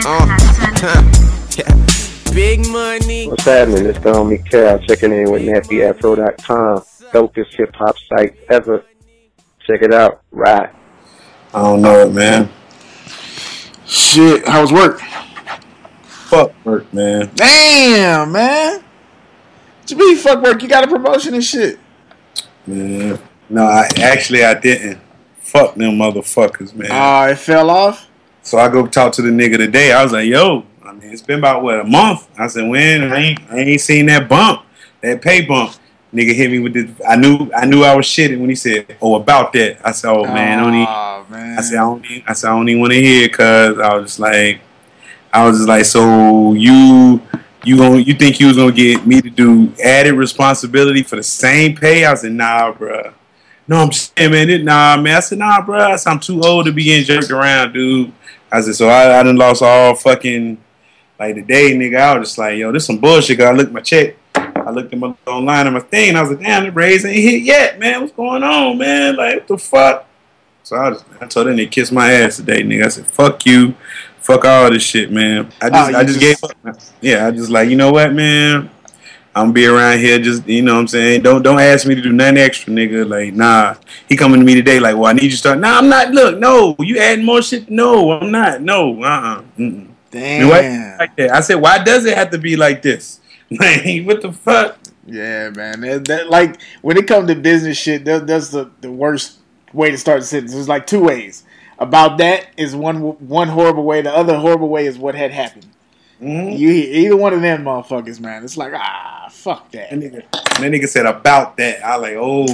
Yeah. Big money. What's happening? It's the homie Cal checking in with NappyAfro.com. Dopest hip hop site ever. Check it out. Right. I don't know it, man. Shit, how was work? Fuck work, man. Damn, man. What you mean fuck work? You got a promotion and shit. Man. No, I didn't. Fuck them motherfuckers, man. Oh, it fell off? So I go talk to the nigga today. I was like, yo, I mean, it's been about, a month? I said, when? I ain't seen that bump, that pay bump. Nigga hit me with this. I knew I was shitting when he said, oh, about that. I said, man. I said, I don't even want to hear, cuz I was just like, so you think you was gonna get me to do added responsibility for the same pay? I said, nah, bruh. No, I'm just saying, man. Nah, man. I said, nah, bruh. I said, I'm too old to be getting jerked around, dude. I said, so I done lost all fucking, like, the day, nigga. I was just like, yo, this some bullshit. I looked at my check. I looked at my online and my thing. And I was like, damn, the raise ain't hit yet, man. What's going on, man? Like, what the fuck? So I told them they kiss my ass today, nigga. I said, fuck you. Fuck all this shit, man. I just gave up. Yeah, I just like, you know what, man? I'm gonna be around here just, you know what I'm saying? Don't ask me to do nothing extra, nigga. Like, nah. He coming to me today like, well, I need you to start. Nah, I'm not. Look, no. You adding more shit? No, I'm not. No. Mm-mm. Damn. Why like that? I said, why does it have to be like this? Like, what the fuck? Yeah, man. That like, when it comes to business shit, that's the worst way to start the sentence. There's like two ways. About that is one horrible way. The other horrible way is what had happened. Mm-hmm. Either one of them motherfuckers, man. It's like, fuck that. That nigga said about that. I like, oh.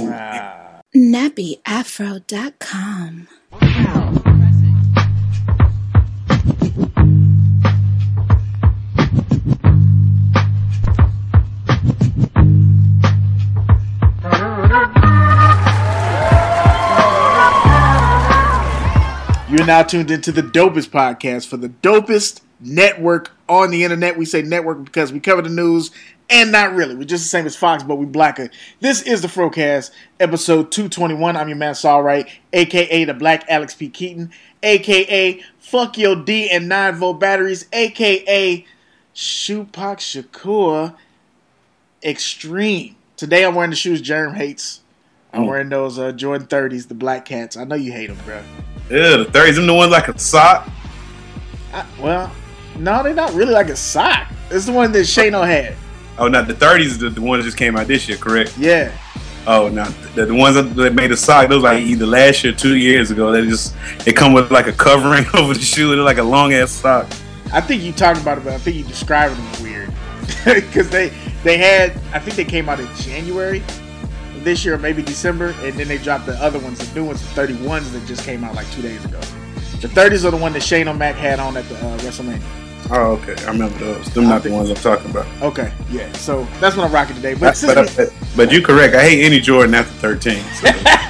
NappyAfro.com. You're now tuned into the dopest podcast for the dopest network on the internet. We say network because we cover the news and not really. We're just the same as Fox, but we blacker. This is the Frocast, episode 221. I'm your man, Saul Wright, a.k.a. the Black Alex P. Keaton, a.k.a. Fuck Your D and 9-volt batteries, a.k.a. Tupac Shakur Extreme. Today I'm wearing the shoes Jerm hates. I'm wearing those Jordan 30s, the Black Cats. I know you hate them, bro. Yeah, the 30s, them the ones like a sock? Well, no, they're not really like a sock. It's the one that Shano had. Oh, no, the 30s is the one that just came out this year, correct? Yeah. Oh, no, the ones that made a sock, those like either last year or 2 years ago. They come with like a covering over the shoe. They're like a long-ass sock. I think you talked about it, but I think you described them weird. Because they had, I think they came out in January this year or maybe December, and then they dropped the other ones, the new ones, the 31s that just came out like 2 days ago. The 30s are the one that Shane O'Mac had on at the WrestleMania. Oh, okay. I remember those. Them not the ones I'm talking about. Okay, yeah. So that's what I'm rocking today. But you're correct. I hate any Jordan after 13. So.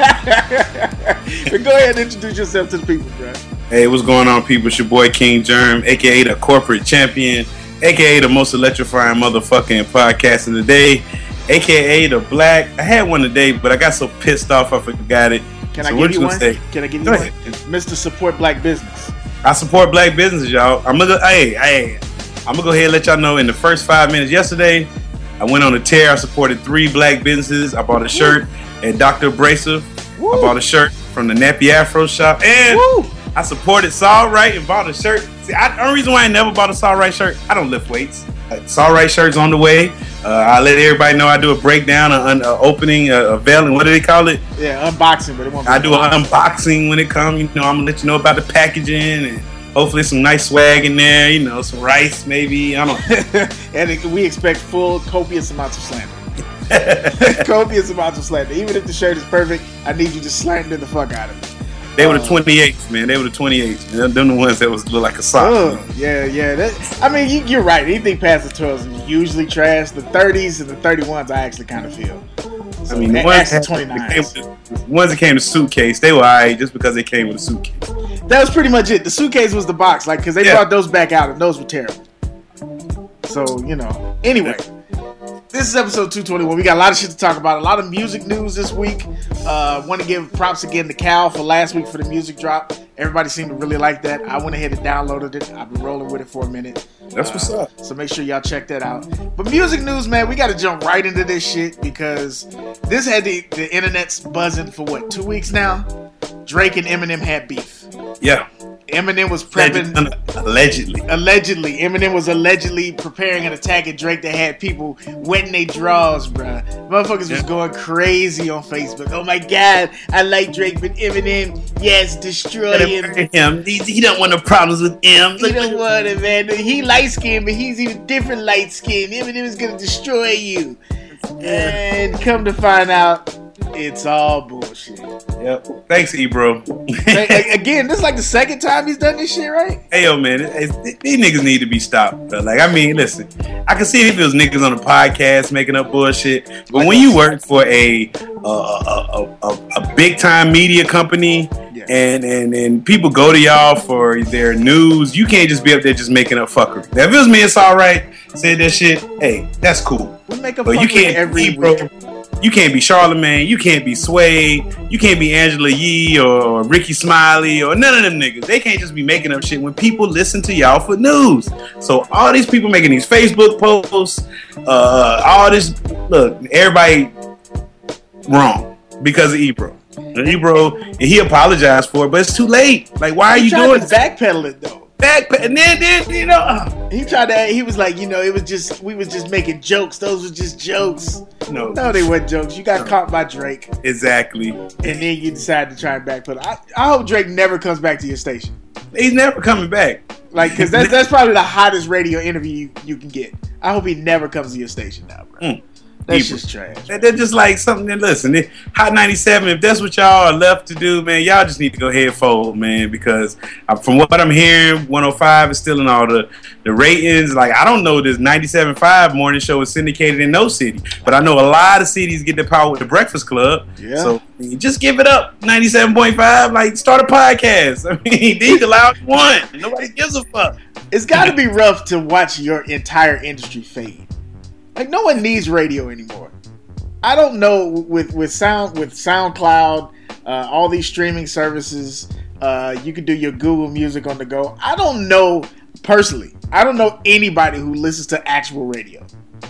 But go ahead and introduce yourself to the people, bro. Hey, what's going on, people? It's your boy King Jerm, a.k.a. the corporate champion, a.k.a. the most electrifying motherfucking podcast of the day, a.k.a. the Black. I had one today, but I got so pissed off I forgot it. Can I give you one? Mr. Support Black Business. I support black businesses, y'all. I'm gonna go ahead and let y'all know in the first 5 minutes yesterday, I went on a tear. I supported 3 black businesses. I bought a shirt at Dr. Abrasive. I bought a shirt from the Nappy Afro shop. And I supported Saul Wright and bought a shirt. See, the only reason why I never bought a Saul Wright shirt, I don't lift weights. Saul Wright shirt's on the way. I let everybody know I do a breakdown, opening, a veiling. What do they call it? Yeah, unboxing. But it won't be I do an unboxing when it comes. You know, I'm gonna let you know about the packaging and hopefully some nice swag in there. You know, some rice maybe. I don't know. And we expect full copious amounts of slander. Copious amounts of slander. Even if the shirt is perfect, I need you to slander the fuck out of it. They were the 28s, man. They were the 28s. Them the ones that was look like a sock. Yeah. You're right. Anything past the 12s is usually trash. The 30s and the 31s, I actually kind of feel. So, the ones that came to suitcase, they were alright just because they came with a suitcase. That was pretty much it. The suitcase was the box, like, because they brought those back out, and those were terrible. So, anyway. This is episode 221. We got a lot of shit to talk about. A lot of music news this week. Want to give props again to Cal for last week for the music drop. Everybody seemed to really like that. I went ahead and downloaded it. I've been rolling with it for a minute. That's what's up. So make sure y'all check that out. But music news, man, we got to jump right into this shit because this had the internet's buzzing for what, 2 weeks now? Drake and Eminem had beef. Yeah. Eminem was prepping. Allegedly. Eminem was allegedly preparing an attack at Drake that had people wetting their drawers, bruh. Motherfuckers was going crazy on Facebook. Oh my God, I like Drake, but Eminem, yes, destroy him. He don't want no problems with him. He don't want it, man. He light skinned, but he's even different light skinned. Eminem is gonna destroy you. And come to find out, it's all bullshit. Yep. Thanks, Ebro. Again, this is like the second time he's done this shit, right? Hey, yo, man, these niggas need to be stopped. Bro. Like, I mean, listen, I can see if it was niggas on the podcast making up bullshit, but when you work for a big time media company, yeah, and people go to y'all for their news, you can't just be up there just making up fuckery. Now, if it was me, it's all right. Said that shit. Hey, that's cool. We make up but you can't every week. You can't be Charlamagne. You can't be Sway. You can't be Angela Yee or Ricky Smiley or none of them niggas. They can't just be making up shit when people listen to y'all for news. So all these people making these Facebook posts, all this, look, everybody wrong because of Ebro. Ebro, and he apologized for it, but it's too late. Like, why are you doing it? Backpedal it though. And then you know, he tried to. He was like, you know, we was just making jokes. Those were just jokes. No, they weren't jokes. You got caught by Drake. Exactly. And then you decided to try and backpedal. I hope Drake never comes back to your station. He's never coming back. Like, because that's probably the hottest radio interview you can get. I hope he never comes to your station now, bro. That's just trash. They're just like something that, listen, Hot 97, if that's what y'all are left to do, man, y'all just need to go ahead and fold, man, because from what I'm hearing, 105 is still in all the ratings. Like, I don't know this 97.5 morning show is syndicated in no city, but I know a lot of cities get the power with the Breakfast Club. Yeah. So just give it up, 97.5. Like, start a podcast. I mean, these allow you one. Nobody gives a fuck. It's got to be rough to watch your entire industry fade. Like, no one needs radio anymore. I don't know with SoundCloud, all these streaming services, you can do your Google Music on the go. I don't know personally. I don't know anybody who listens to actual radio.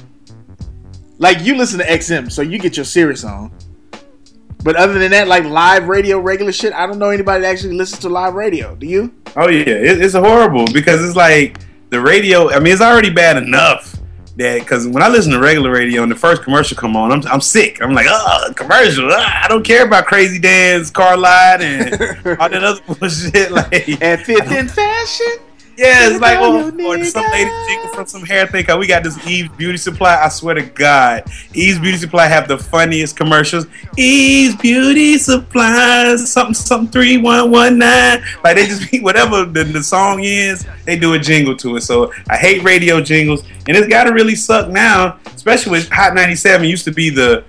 Like, you listen to XM, so you get your Sirius on. But other than that, like live radio, regular shit, I don't know anybody that actually listens to live radio. Do you? Oh yeah, it's horrible because it's like the radio. I mean, it's already bad enough. That because when I listen to regular radio and the first commercial come on, I'm sick. I'm like, commercial. I don't care about Crazy Dan's Car Lot and all that other bullshit. Like at Fifth in Fashion. Yeah, it's like or some lady jingle from some hair thing. We got this Eve's Beauty Supply. I swear to God, Eve's Beauty Supply have the funniest commercials. Eve's Beauty Supply, something 3119. Like they just whatever the song is, they do a jingle to it. So I hate radio jingles, and it's got to really suck now, especially with Hot 97 used to be the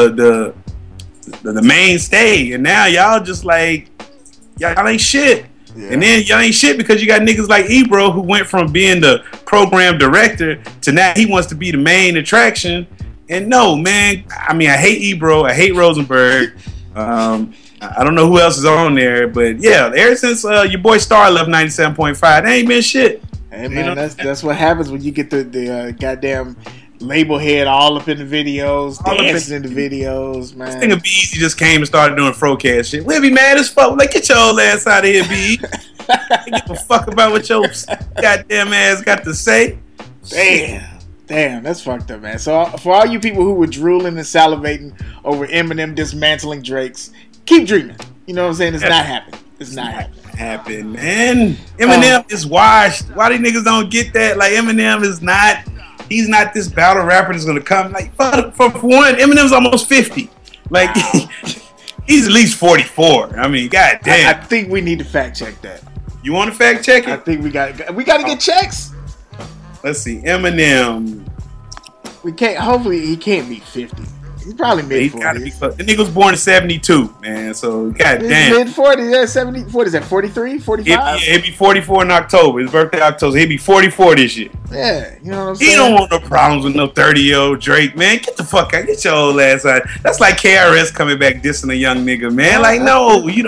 mainstay, and now y'all just like y'all ain't shit. Yeah. And then y'all ain't shit because you got niggas like Ebro who went from being the program director to now he wants to be the main attraction. And no, man, I mean, I hate Ebro. I hate Rosenberg. I don't know who else is on there. But yeah, ever since your boy Star left 97.5, they ain't been shit. Hey, man, you know? that's what happens when you get the goddamn label head all up in the videos, dancing in the videos, man. This nigga B-Eazy just came and started doing Frocast shit. We'll be mad as fuck. Like, get your old ass out of here, B. Give a fuck about what your goddamn ass got to say. Damn, that's fucked up, man. So for all you people who were drooling and salivating over Eminem dismantling Drake's, keep dreaming. You know what I'm saying? It's not happening. It's not happening. Man. Eminem is washed. Why these niggas don't get that? Like, Eminem is not... He's not this battle rapper that's gonna come. Like for one, Eminem's almost 50. Like he's at least 44. I mean, goddamn. I think we need to fact check that. You want to fact check it? I think we got to get checks. Let's see, Eminem. We can't. Hopefully, he can't be 50. He's probably mid 40s. The nigga was born in 72, man. So goddamn. Mid 40s, yeah, 70. What is that? 43, 45? He'll be 44 in October. His birthday October. He'll be 44 this year. Yeah, you know what I'm saying. He don't want no problems with no 30-year-old Drake, man. Get the fuck out. Get your old ass out. That's like KRS coming back dissing a young nigga, man. Like, no, you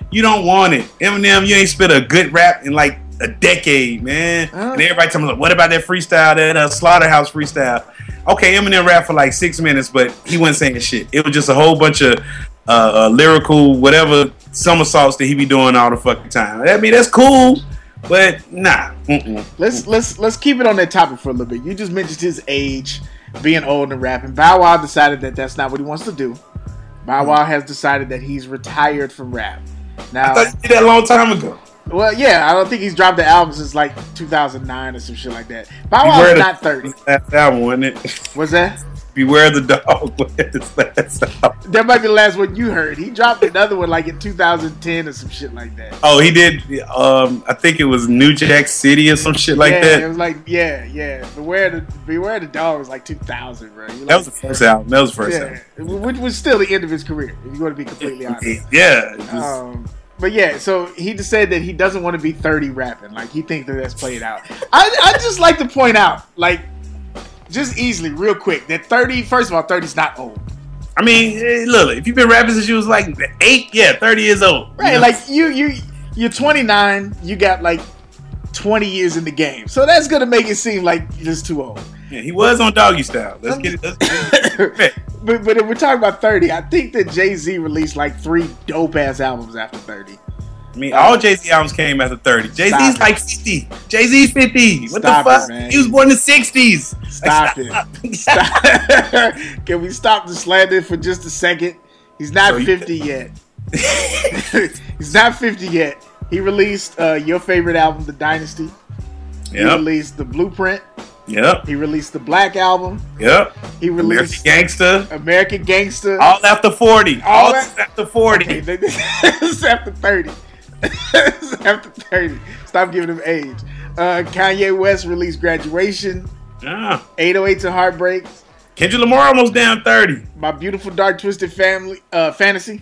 You don't want it. Eminem, you ain't spit a good rap in like a decade, man. And everybody telling me, what about that freestyle, that Slaughterhouse freestyle? Okay, Eminem rapped for like 6 minutes, but he wasn't saying shit. It was just a whole bunch of lyrical, whatever somersaults that he be doing all the fucking time. I mean, that's cool, but nah. Let's keep it on that topic for a little bit. You just mentioned his age, being old and rapping. Bow Wow decided that that's not what he wants to do. Bow Wow has decided that he's retired from rap. Now, I thought he did that a long time ago. Well, yeah, I don't think he's dropped the album since like 2009 or some shit like that. Bow Wow's not 30. Last album, wasn't it? What's that? Beware the Dog. His last album. That might be the last one you heard. He dropped another one like in 2010 or some shit like that. Oh, he did. I think it was New Jack City or some shit like that. It was like yeah. Beware the Dog was like 2000, bro. That was the first album. Album. Which was still the end of his career. If you want to be completely honest. Yeah. But yeah, so he just said that he doesn't want to be 30 rapping. Like, he thinks that that's played out. I just like to point out, like, just easily, real quick, that 30, first of all, 30 is not old. I mean, look, if you've been rapping since you was like 8, 30 years old. Right, you know? Like, you're 29, you got like 20 years in the game. So that's going to make it seem like you're just too old. Yeah, he was on Doggy Style. Let's get it. But if we're talking about 30, I think that Jay-Z released like 3 dope-ass albums after 30. I mean, all Jay-Z albums came after 30. Jay-Z's like 50. Jay-Z's 50. What the fuck? He was born in the 60s. Stop it. Can we stop the slander for just a second? He's not 50 yet. He's not 50 yet. He released your favorite album, The Dynasty. Yep. He released The Blueprint. Yep. He released the Black Album. Yep. He released American Gangster. All after 40. All after 40. Okay, this is after 30. This is after 30. Stop giving him age. Kanye West released Graduation. Yeah. 808s and Heartbreaks. Kendrick Lamar almost down 30. My Beautiful Dark Twisted Fantasy.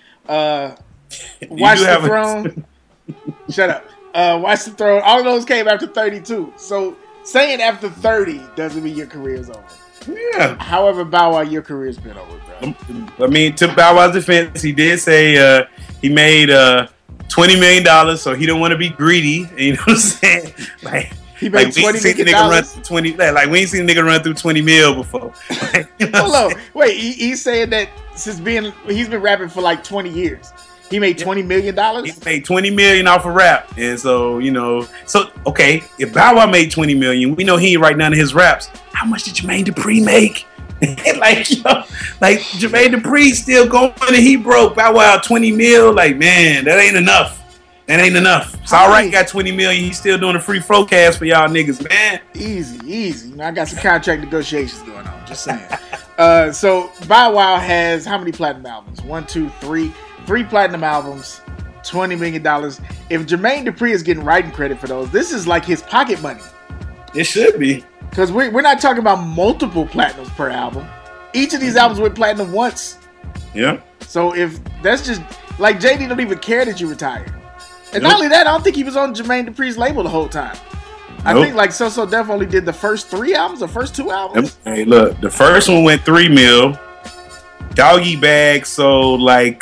Watch the Throne. Shut up. Watch the Throne. All of those came after 32. So saying after 30 doesn't mean your career is over. Yeah. However, Bow Wow, your career's been over, bro. I mean, to Bow Wow's defense, he did say he made $20 million, so he don't want to be greedy. You know what I'm saying? Like, he made $20 million. Like, we ain't seen a nigga run through 20 mil before. You know hold on. Wait, he's saying that he's been rapping for like 20 years. He made $20 million? He made $20 million off of rap. And so, okay, if Bow Wow made $20 million, we know he ain't write none of his raps. How much did Jermaine Dupri make? like Jermaine Dupri still going and he broke. Bow Wow 20 mil. Like, man, that ain't enough. It's all right, got 20 million. He's still doing a free frocast for y'all niggas, man. Easy. I got some contract negotiations going on. Just saying. So Bow Wow has how many platinum albums? 1, 2, 3. 3 platinum albums, $20 million. If Jermaine Dupri is getting writing credit for those, this is like his pocket money. It should be. Because we're not talking about multiple platinums per album. Each of these albums went platinum once. Yeah. So if that's just, like, JD don't even care that you retired. And not only that, I don't think he was on Jermaine Dupri's label the whole time. I think like So Def only did the first 3 albums or first 2 albums. Hey, look, the first one went 3 mil. Doggy Bag sold like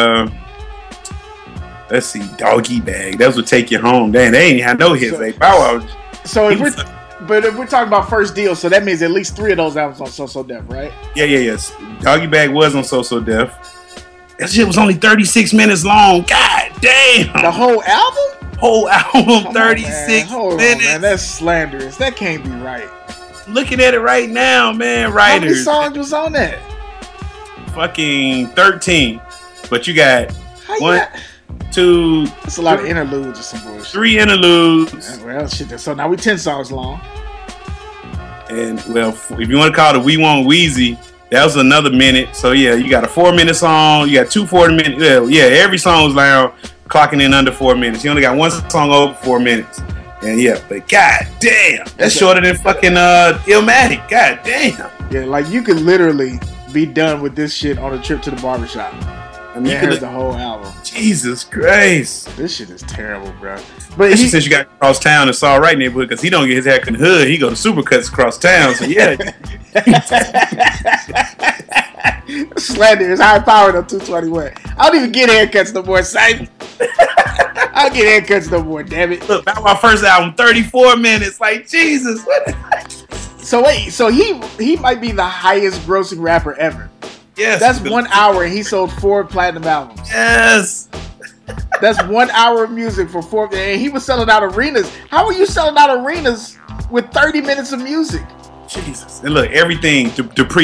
let's see, Doggy Bag. That would Take You Home. Damn, they ain't had no hits. Bow Wow. So if we're talking about first deal, so that means at least 3 of those albums on So Def, right? Yes. Doggy Bag was on So Def. That shit was only 36 minutes long. God damn. The whole album? Whole album, 36 minutes. Man. That's slanderous. That can't be right. Looking at it right now, man. Writers. How many songs was on that? Fucking 13. But you got 1, 2. That's a lot of interludes or some bullshit. 3 interludes. Well, shit. So now we 10 songs long. And well, if you want to call it We Want Wheezy, that was another minute. So yeah, you got a 4-minute song. You got 2 40-minute. Yeah, every song was now clocking in under 4 minutes. You only got 1 song over 4 minutes. And yeah, but god damn, that's shorter than fucking Illmatic. God damn. Yeah, like you could literally be done with this shit on a trip to the barbershop. I mean, here's the whole album. Jesus Christ. This shit is terrible, bro. But since you got across town, it's all right neighborhood because he don't get his haircut in the hood. He go to Supercuts across town. So yeah. Slander is high powered on 221. I don't even get haircuts no more, son. I don't get haircuts no more, damn it. Look, Bow Wow first album, 34 minutes. Like, Jesus. What? So wait, so he might be the highest grossing rapper ever. Yes. That's 1 hour and he sold 4 platinum albums. Yes. That's 1 hour of music for 4, and he was selling out arenas. How are you selling out arenas with 30 minutes of music? Jesus. And look, everything, Dupree.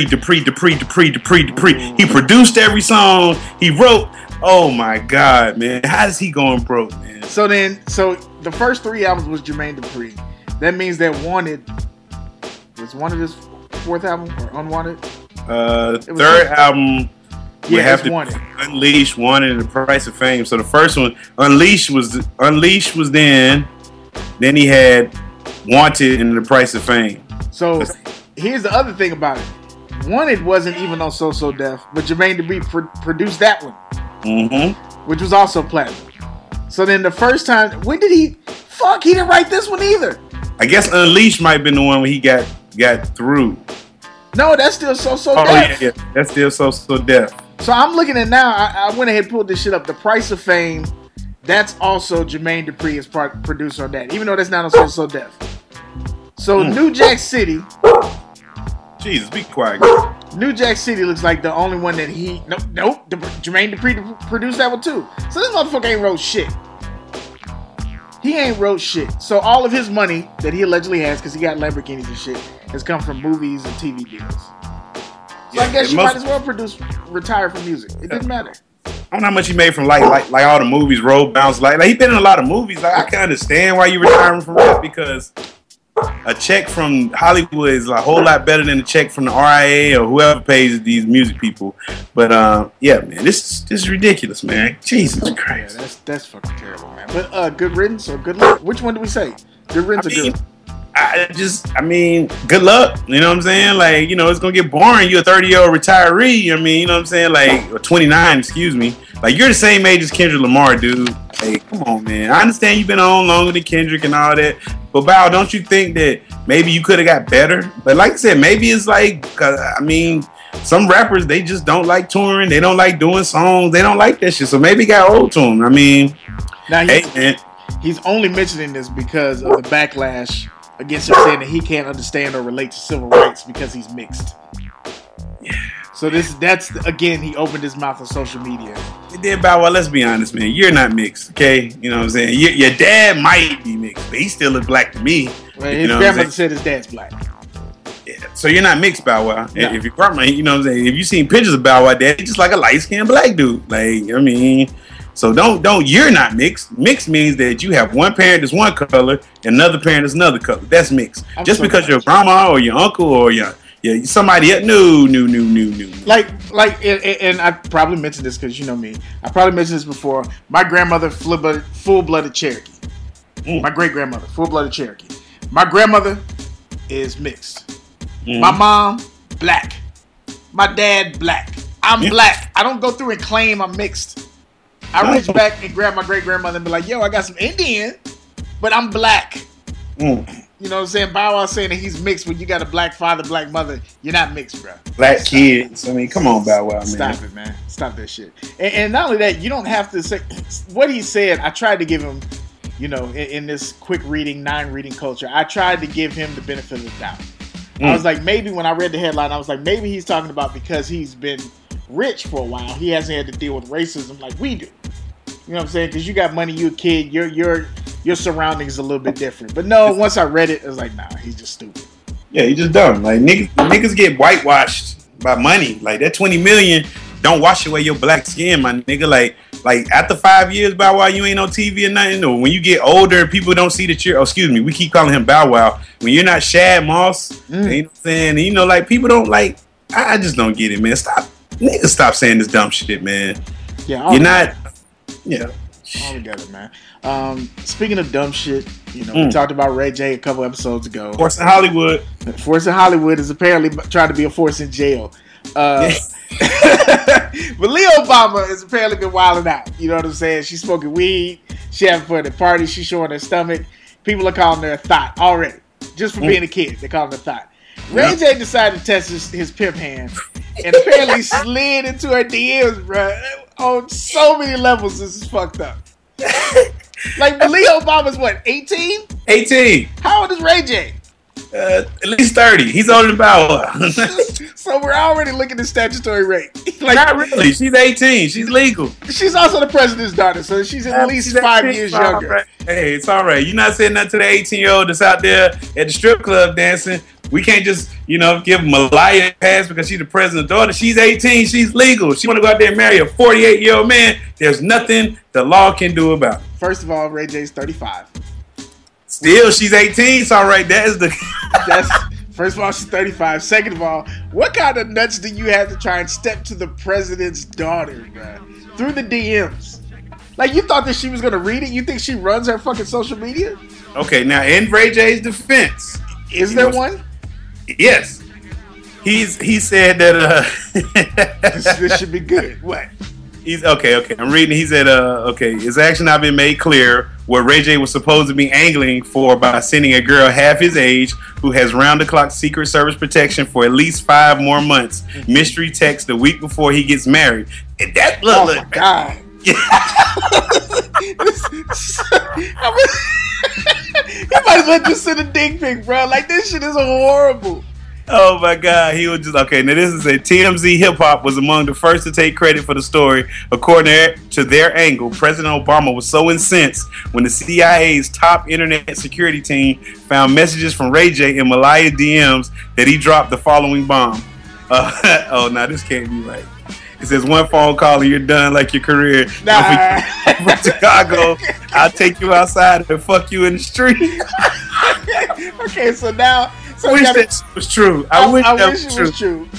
He produced every song. He wrote. Oh my God, man. How is he going broke, man? So the first 3 albums was Jermaine Dupri. That means that Wanted was one of his 4th album or Unwanted? Third album would have to Wanted. Unleash, Wanted, and The Price of Fame. So the first one, Unleash was then he had Wanted and The Price of Fame. So here's the other thing about it. Wanted wasn't even on So Def, but Jermaine Dupri produced that one. Mm-hmm. Which was also platinum. So then the first time, when did he didn't write this one either. I guess Unleash might have been the one where he got through. No, that's still So Oh, Def. yeah. That's still So Def. So I'm looking at now, I went ahead and pulled this shit up. The Price of Fame, that's also Jermaine Dupri as producer on that, even though that's not on So Def. So New Jack City. Jesus, be quiet, girl. New Jack City looks like the only one that he... Nope. Jermaine Dupri produced that one too. So this motherfucker ain't wrote shit. He ain't wrote shit. So all of his money that he allegedly has, because he got Lamborghinis and shit, has come from movies and TV deals. So I guess you might as well retire from music. It didn't matter. I don't know how much he made from like all the movies, Road Bounce, like he been in a lot of movies. Like, I can understand why you retiring from rap, because a check from Hollywood is a whole lot better than a check from the RIA or whoever pays these music people. But yeah, man, this is ridiculous, man. Jesus Christ. Yeah, that's fucking terrible, man. But good riddance or good luck? Which one do we say? Good riddance or good? I mean, good luck. You know what I'm saying? Like, it's gonna get boring. You're a 30-year-old retiree. I mean, you know what I'm saying? Like, or 29, excuse me. Like, you're the same age as Kendrick Lamar, dude. Hey, come on, man. I understand you've been on longer than Kendrick and all that. But, Bow, don't you think that maybe you could have got better? But like I said, maybe it's like, some rappers, they just don't like touring. They don't like doing songs. They don't like that shit. So maybe it got old to them. I mean, now man. He's only mentioning this because of the backlash against him saying that he can't understand or relate to civil rights because he's mixed. Yeah. So that's again, he opened his mouth on social media. It did, Bow Wow. Let's be honest, man. You're not mixed, okay? You know what I'm saying? Your dad might be mixed, but he still look black to me. Well, his grandmother said his dad's black. Yeah. So you're not mixed, Bow Wow. No. If you're grandma, you know what I'm saying? If you seen pictures of Bow Wow, dad, he's just like a light-skinned black dude. Like, I mean, so don't. You're not mixed. Mixed means that you have one parent that's one color and another parent that's another color. That's mixed. Just because your grandma or your uncle or your somebody else, no. Like, and I probably mentioned this because you know me. I probably mentioned this before. My grandmother, full-blooded Cherokee. My great-grandmother, full-blooded Cherokee. My grandmother is mixed. My mom, black. My dad, black. I'm black. I don't go through and claim I'm mixed. I reach back and grab my great-grandmother and be like, yo, I got some Indian, but I'm black. You know what I'm saying? Bow Wow saying that he's mixed when you got a black father, black mother. You're not mixed, bro. Black kids. I mean, come on, Bow Wow, man. Stop it, man. Stop that shit. And not only that, you don't have to say what he said. I tried to give him, in this quick reading, 9 reading culture, I tried to give him the benefit of the doubt. I was like, maybe when I read the headline, I was like, maybe he's talking about because he's been rich for a while, he hasn't had to deal with racism like we do. You know what I'm saying? Because you got money, you a kid, your surroundings a little bit different. But no, once I read it, I was like, nah, he's just stupid. Yeah, he's just dumb. Like niggas get whitewashed by money. Like that $20 million don't wash away your black skin, my nigga. Like after 5 years, Bow Wow, you ain't on TV or nothing. Or when you get older, people don't see that you're. Oh, excuse me, we keep calling him Bow Wow. When you're not Shad Moss, you know what I'm saying? Like people don't like. I just don't get it, man. Stop saying this dumb shit, man. Yeah, you're not. Yeah. All together, man. Speaking of dumb shit, we talked about Ray J a couple episodes ago. Force in Hollywood. Force in Hollywood is apparently trying to be a force in jail. But Leo Obama has apparently been wilding out. You know what I'm saying? She's smoking weed. She having fun at parties. She's showing her stomach. People are calling her a thought already. Just for being a kid, they call her a thought. Ray J decided to test his pimp hand and apparently slid into her DMs, bro. On so many levels, this is fucked up. Like, Malia Obama's what, 18? 18. How old is Ray J? At least 30. He's older than Bow. So we're already looking at statutory rape. Like, not really. She's 18. She's legal. She's also the president's daughter, so she's at least 5 years younger. Right. Hey, it's all right. You're not saying nothing to the 18-year-old that's out there at the strip club dancing. We can't just, give Malaya a pass because she's the president's daughter. She's 18. She's legal. She want to go out there and marry a 48-year-old man. There's nothing the law can do about it. First of all, Ray J's 35. Still, she's 18. It's all right. That is the... First of all, she's 35. Second of all, what kind of nuts do you have to try and step to the president's daughter, bro? Through the DMs. Like, you thought that she was going to read it? You think she runs her fucking social media? Okay, now, in Ray J's defense... Is there one? Yes. He said that... this should be good. What? He's okay. I'm reading. He said, his action have been made clear what Ray J was supposed to be angling for by sending a girl half his age who has round-the-clock Secret Service protection for at least 5 more months. Mystery text the week before he gets married. And that look, my God. He might as well just send a dick pic, bro. Like, this shit is horrible. Oh my God, he was just okay. Now this is a TMZ Hip Hop was among the first to take credit for the story. According to their angle, President Obama was so incensed when the CIA's top internet security team found messages from Ray J in Malaya DMs that he dropped the following bomb. Now this can't be right. It says one phone call and you're done like your career. Nah. From Chicago, I'll take you outside and fuck you in the street. Okay, so now. So I wish that was true. I wish it was true.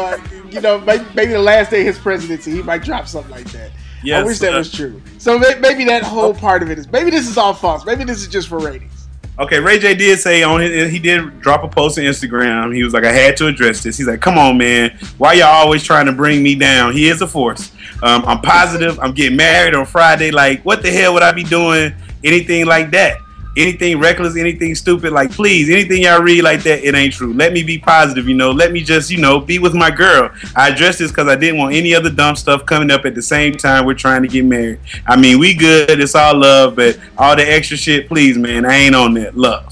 Maybe the last day of his presidency, he might drop something like that. Yes, I wish that was true. So maybe that whole part of it is. Maybe this is all false. Maybe this is just for ratings. Okay, Ray J did say he did drop a post on Instagram. He was like, I had to address this. He's like, come on, man. Why y'all always trying to bring me down? He is a force. I'm positive. I'm getting married on Friday. Like, what the hell would I be doing? Anything like that? Anything reckless, anything stupid, like, please, anything y'all read like that, it ain't true. Let me be positive, let me just, be with my girl. I addressed this because I didn't want any other dumb stuff coming up at the same time we're trying to get married. I mean, we good, it's all love, but all the extra shit, please, man, I ain't on that. Love.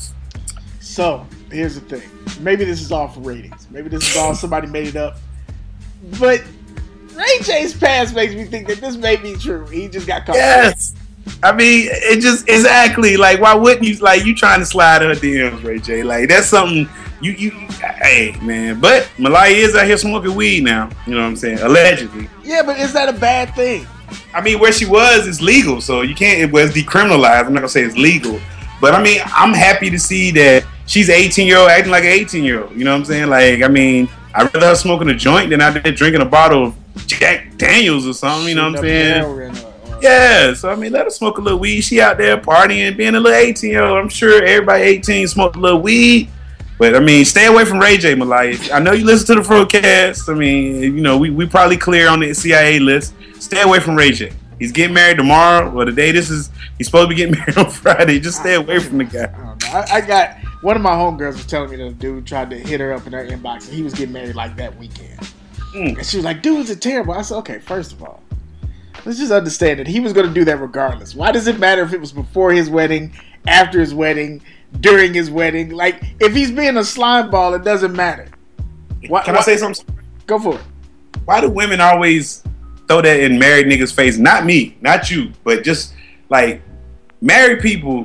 So, here's the thing. Maybe this is all for ratings. Maybe this is all somebody made it up. But Ray J's past makes me think that this may be true. He just got caught. Yes. I mean, it just exactly like why wouldn't you you trying to slide her DMs, Ray J? Like that's something you hey man. But Malaya is out here smoking weed now. You know what I'm saying? Allegedly. Yeah, but is that a bad thing? I mean, where she was is legal, so you can't. It was decriminalized. I'm not gonna say it's legal, but I mean, I'm happy to see that she's 18-year-old acting like an 18-year-old. You know what I'm saying? Like, I mean, I'd rather her smoking a joint than out there drinking a bottle of Jack Daniels or something. You know what I'm saying? Yeah, so I mean, let her smoke a little weed. She out there partying, being a little 18-year-old. I'm sure everybody 18 smoked a little weed. But I mean, stay away from Ray J, Malaya. I know you listen to the Frocast. I mean, we probably clear on the CIA list. Stay away from Ray J. He's getting married tomorrow, or the day he's supposed to be getting married on Friday. Just stay away from the guy. I don't know. I got one of my homegirls was telling me that a dude tried to hit her up in her inbox, and he was getting married like that weekend. And she was like, dudes are terrible. I said, okay, first of all, let's just understand that he was going to do that regardless. Why does it matter if it was before his wedding, after his wedding, during his wedding? Like, if he's being a slime ball, it doesn't matter. Can I say something? Go for it. Why do women always throw that in married niggas' face? Not me, not you, but just like married people.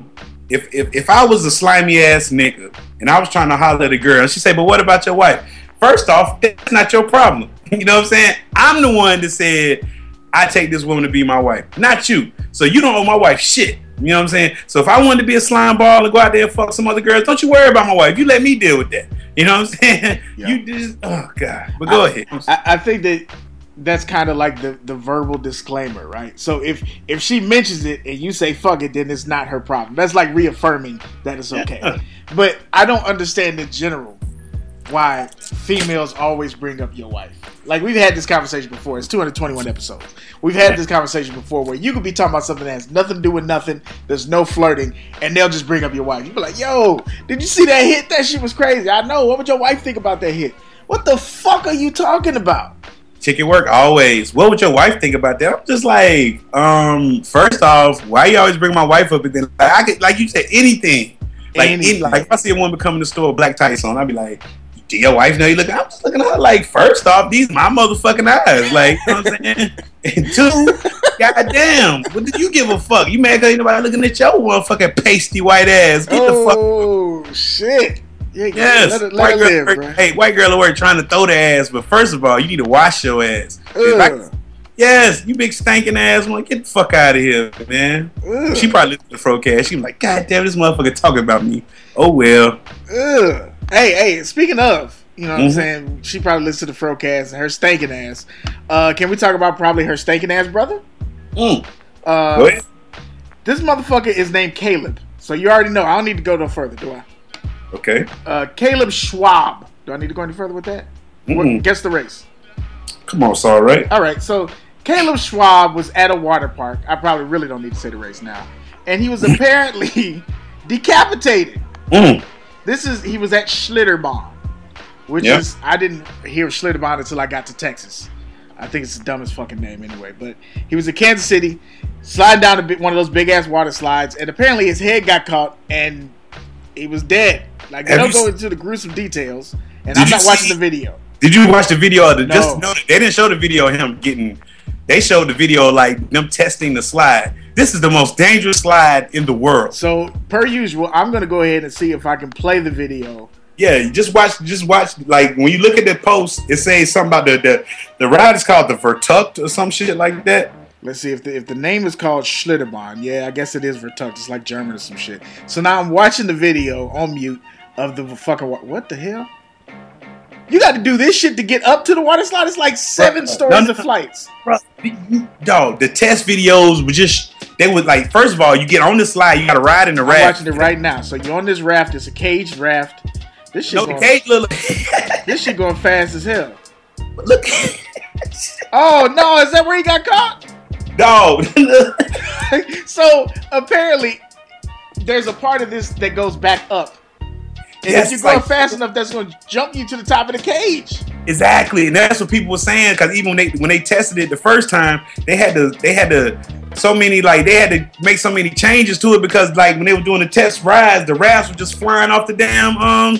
If I was a slimy ass nigga and I was trying to holler at a girl, and she say, "But what about your wife?" First off, that's not your problem. You know what I'm saying? I'm the one that said I take this woman to be my wife, not you. So you don't owe my wife shit. You know what I'm saying? So if I wanted to be a slime ball and go out there and fuck some other girls, don't you worry about my wife. You let me deal with that. You know what I'm saying? Yeah. You just, oh God. But go ahead. I think that's kind of like the verbal disclaimer, right? So if she mentions it and you say fuck it, then it's not her problem. That's like reaffirming that it's okay. Yeah. But I don't understand in general why females always bring up your wife. Like, we've had this conversation before. It's 221 episodes. We've had this conversation before where you could be talking about something that has nothing to do with nothing. There's no flirting, and they'll just bring up your wife. You be like, yo, did you see that hit? That shit was crazy. I know. What would your wife think about that hit? What the fuck are you talking about? Chick at work always. What would your wife think about that? I'm just like, first off, why you always bring my wife up? And then I could, like you said, anything. Like if I see a woman come in the store with black tights on, I'd be like, do your wife know you looking? I'm just looking at her like, first off, these my motherfucking eyes. Like, you know what I'm saying? And two, goddamn, what did you give a fuck? You mad because ain't nobody looking at your motherfucking pasty white ass. Get the fuck. Oh, shit. Yes. Let her live, bro. Hey, white girl at work trying to throw the ass, but first of all, you need to wash your ass. Yes, you big stinking ass. I'm like, get the fuck out of here, man. She probably listened to the Frocast. She was like, God damn, this motherfucker talking about me. Oh, well. Hey, speaking of, you know what I'm saying? She probably listened to the Frocast and her stinking ass. Can we talk about probably her stinking ass brother? Go ahead. This motherfucker is named Caleb. So you already know. I don't need to go no further, do I? Okay. Caleb Schwab. Do I need to go any further with that? Guess the race. Come on, Saul, right? All right, so Caleb Schwab was at a water park. I probably really don't need to say the race now. And he was apparently decapitated. He was at Schlitterbahn, which is, I didn't hear Schlitterbahn until I got to Texas. I think it's the dumbest fucking name anyway. But he was in Kansas City, sliding down one of those big ass water slides, and apparently his head got caught and he was dead. Like, they don't go into the gruesome details, and I'm not watching the video. Did you watch the video of the? No. Just know they didn't show the video of him getting. They showed the video like them testing the slide. This is the most dangerous slide in the world. So per usual, I'm gonna go ahead and see if I can play the video. Yeah, just watch. Like when you look at the post, it says something about the ride is called the Vertucht or some shit like that. Let's see if the name is called Schlitterbahn. Yeah, I guess it is Vertucht. It's like German or some shit. So now I'm watching the video on mute of the fucking what the hell? You got to do this shit to get up to the water slide. It's like 7 stories of flights. Bro, dog, the test videos were just, they would like, first of all, you get on the slide, you got to ride in the raft. I'm watching it right now. So you're on this raft. It's a caged raft. This shit this shit going fast as hell. Look. Oh, no. Is that where he got caught? No. So apparently, there's a part of this that goes back up. And if you're going fast enough, that's going to jump you to the top of the cage. Exactly, and that's what people were saying. Because even when they tested it the first time, they had to make so many changes to it because like when they were doing the test rides, the rafts were just flying off the damn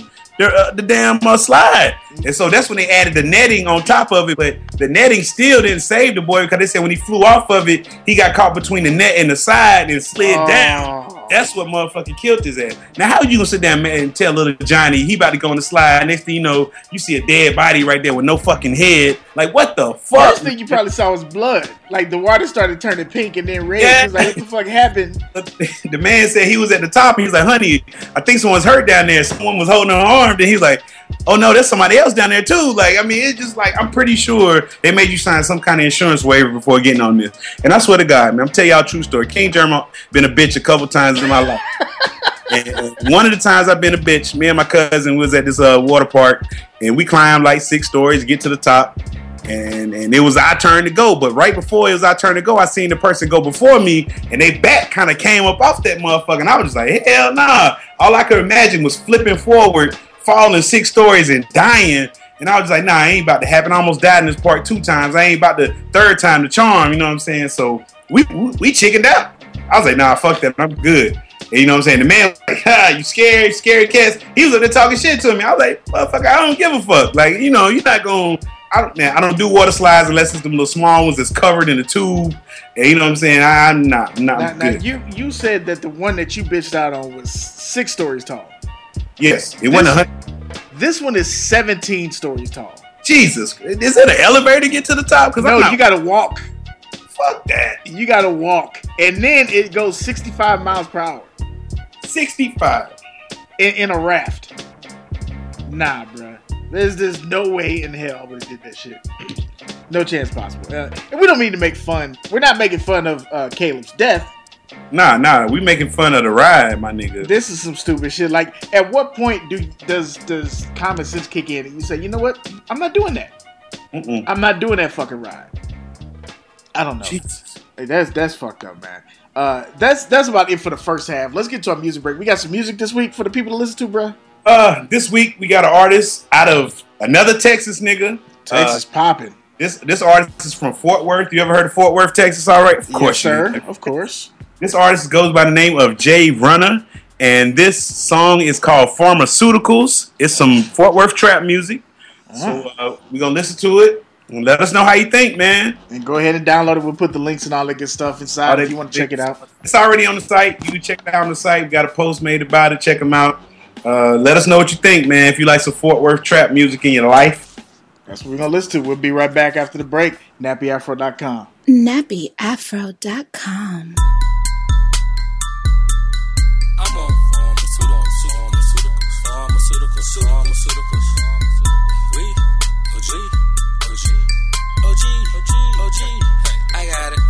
slide, and so that's when they added the netting on top of it. But the netting still didn't save the boy because they said when he flew off of it, he got caught between the net and the side and slid down. That's what motherfucking killed his ass. Now, how you gonna sit down and tell little Johnny he about to go on the slide? Next thing you know, you see a dead body right there with no fucking head. Like, what the fuck? First thing you probably saw was blood. Like, the water started turning pink and then red. Yeah. He was like, what the fuck happened? The man said he was at the top. He was like, honey, I think someone's hurt down there. Someone was holding her arm. Then he was like, oh no, there's somebody else down there too. Like, I mean, it's just like, I'm pretty sure they made you sign some kind of insurance waiver before getting on this. And I swear to God, man, I'm telling y'all a true story. King German been a bitch a couple times in my life. And one of the times I've been a bitch, me and my cousin was at this water park, and we climbed like 6 stories to get to the top. And it was our turn to go. But right before it was our turn to go, I seen the person go before me, and they back kind of came up off that motherfucker. And I was just like, hell nah. All I could imagine was flipping forward, falling 6 stories and dying. And I was like, nah, I ain't about to happen. I almost died in this park 2 times. I ain't about the 3rd time to charm, you know what I'm saying? So we chickened out. I was like, nah, fuck that. I'm good. And you know what I'm saying? The man was like, you scared, scary cats. He was up there talking shit to me. I was like, motherfucker, I don't give a fuck. Like, you know, you're not going to, I don't do water slides unless it's them little small ones that's covered in a tube. And you know what I'm saying? I'm not good. Now, you said that the one that you bitched out on was 6 stories tall. Yes, it wasn't 100. This one is 17 stories tall. Jesus, is it an elevator to get to the top? No, you got to walk. Fuck that. You got to walk. And then it goes 65 miles per hour. 65? In a raft. Nah, bruh. There's no way in hell I would have did that shit. No chance possible. And we don't mean to make fun. We're not making fun of Caleb's death. Nah. We making fun of the ride, my nigga. This is some stupid shit. Like, at what point does common sense kick in and you say, you know what? I'm not doing that. I'm not doing that fucking ride. I don't know. Jesus. Hey, that's fucked up, man. That's about it for the first half. Let's get to our music break. We got some music this week for the people to listen to, bro. This week we got an artist out of another Texas nigga. Texas popping. This artist is from Fort Worth. You ever heard of Fort Worth, Texas? All right, of course, yes, sir. Of course. This artist goes by the name of Jay Runner, and this song is called Pharmaceuticals. It's some Fort Worth trap music. So we're gonna listen to it and let us know how you think, man. And go ahead and download it. We'll put the links and all that good stuff inside if you want to check it out. It's already on the site. You can check it out on the site. We got a post made about it. Check them out. Let us know what you think, man. If you like some Fort Worth trap music in your life. That's what we're going to listen to. We'll be right back after the break. NappyAfro.com. NappyAfro.com. I'm on pharmaceuticals. We, OG. I got it.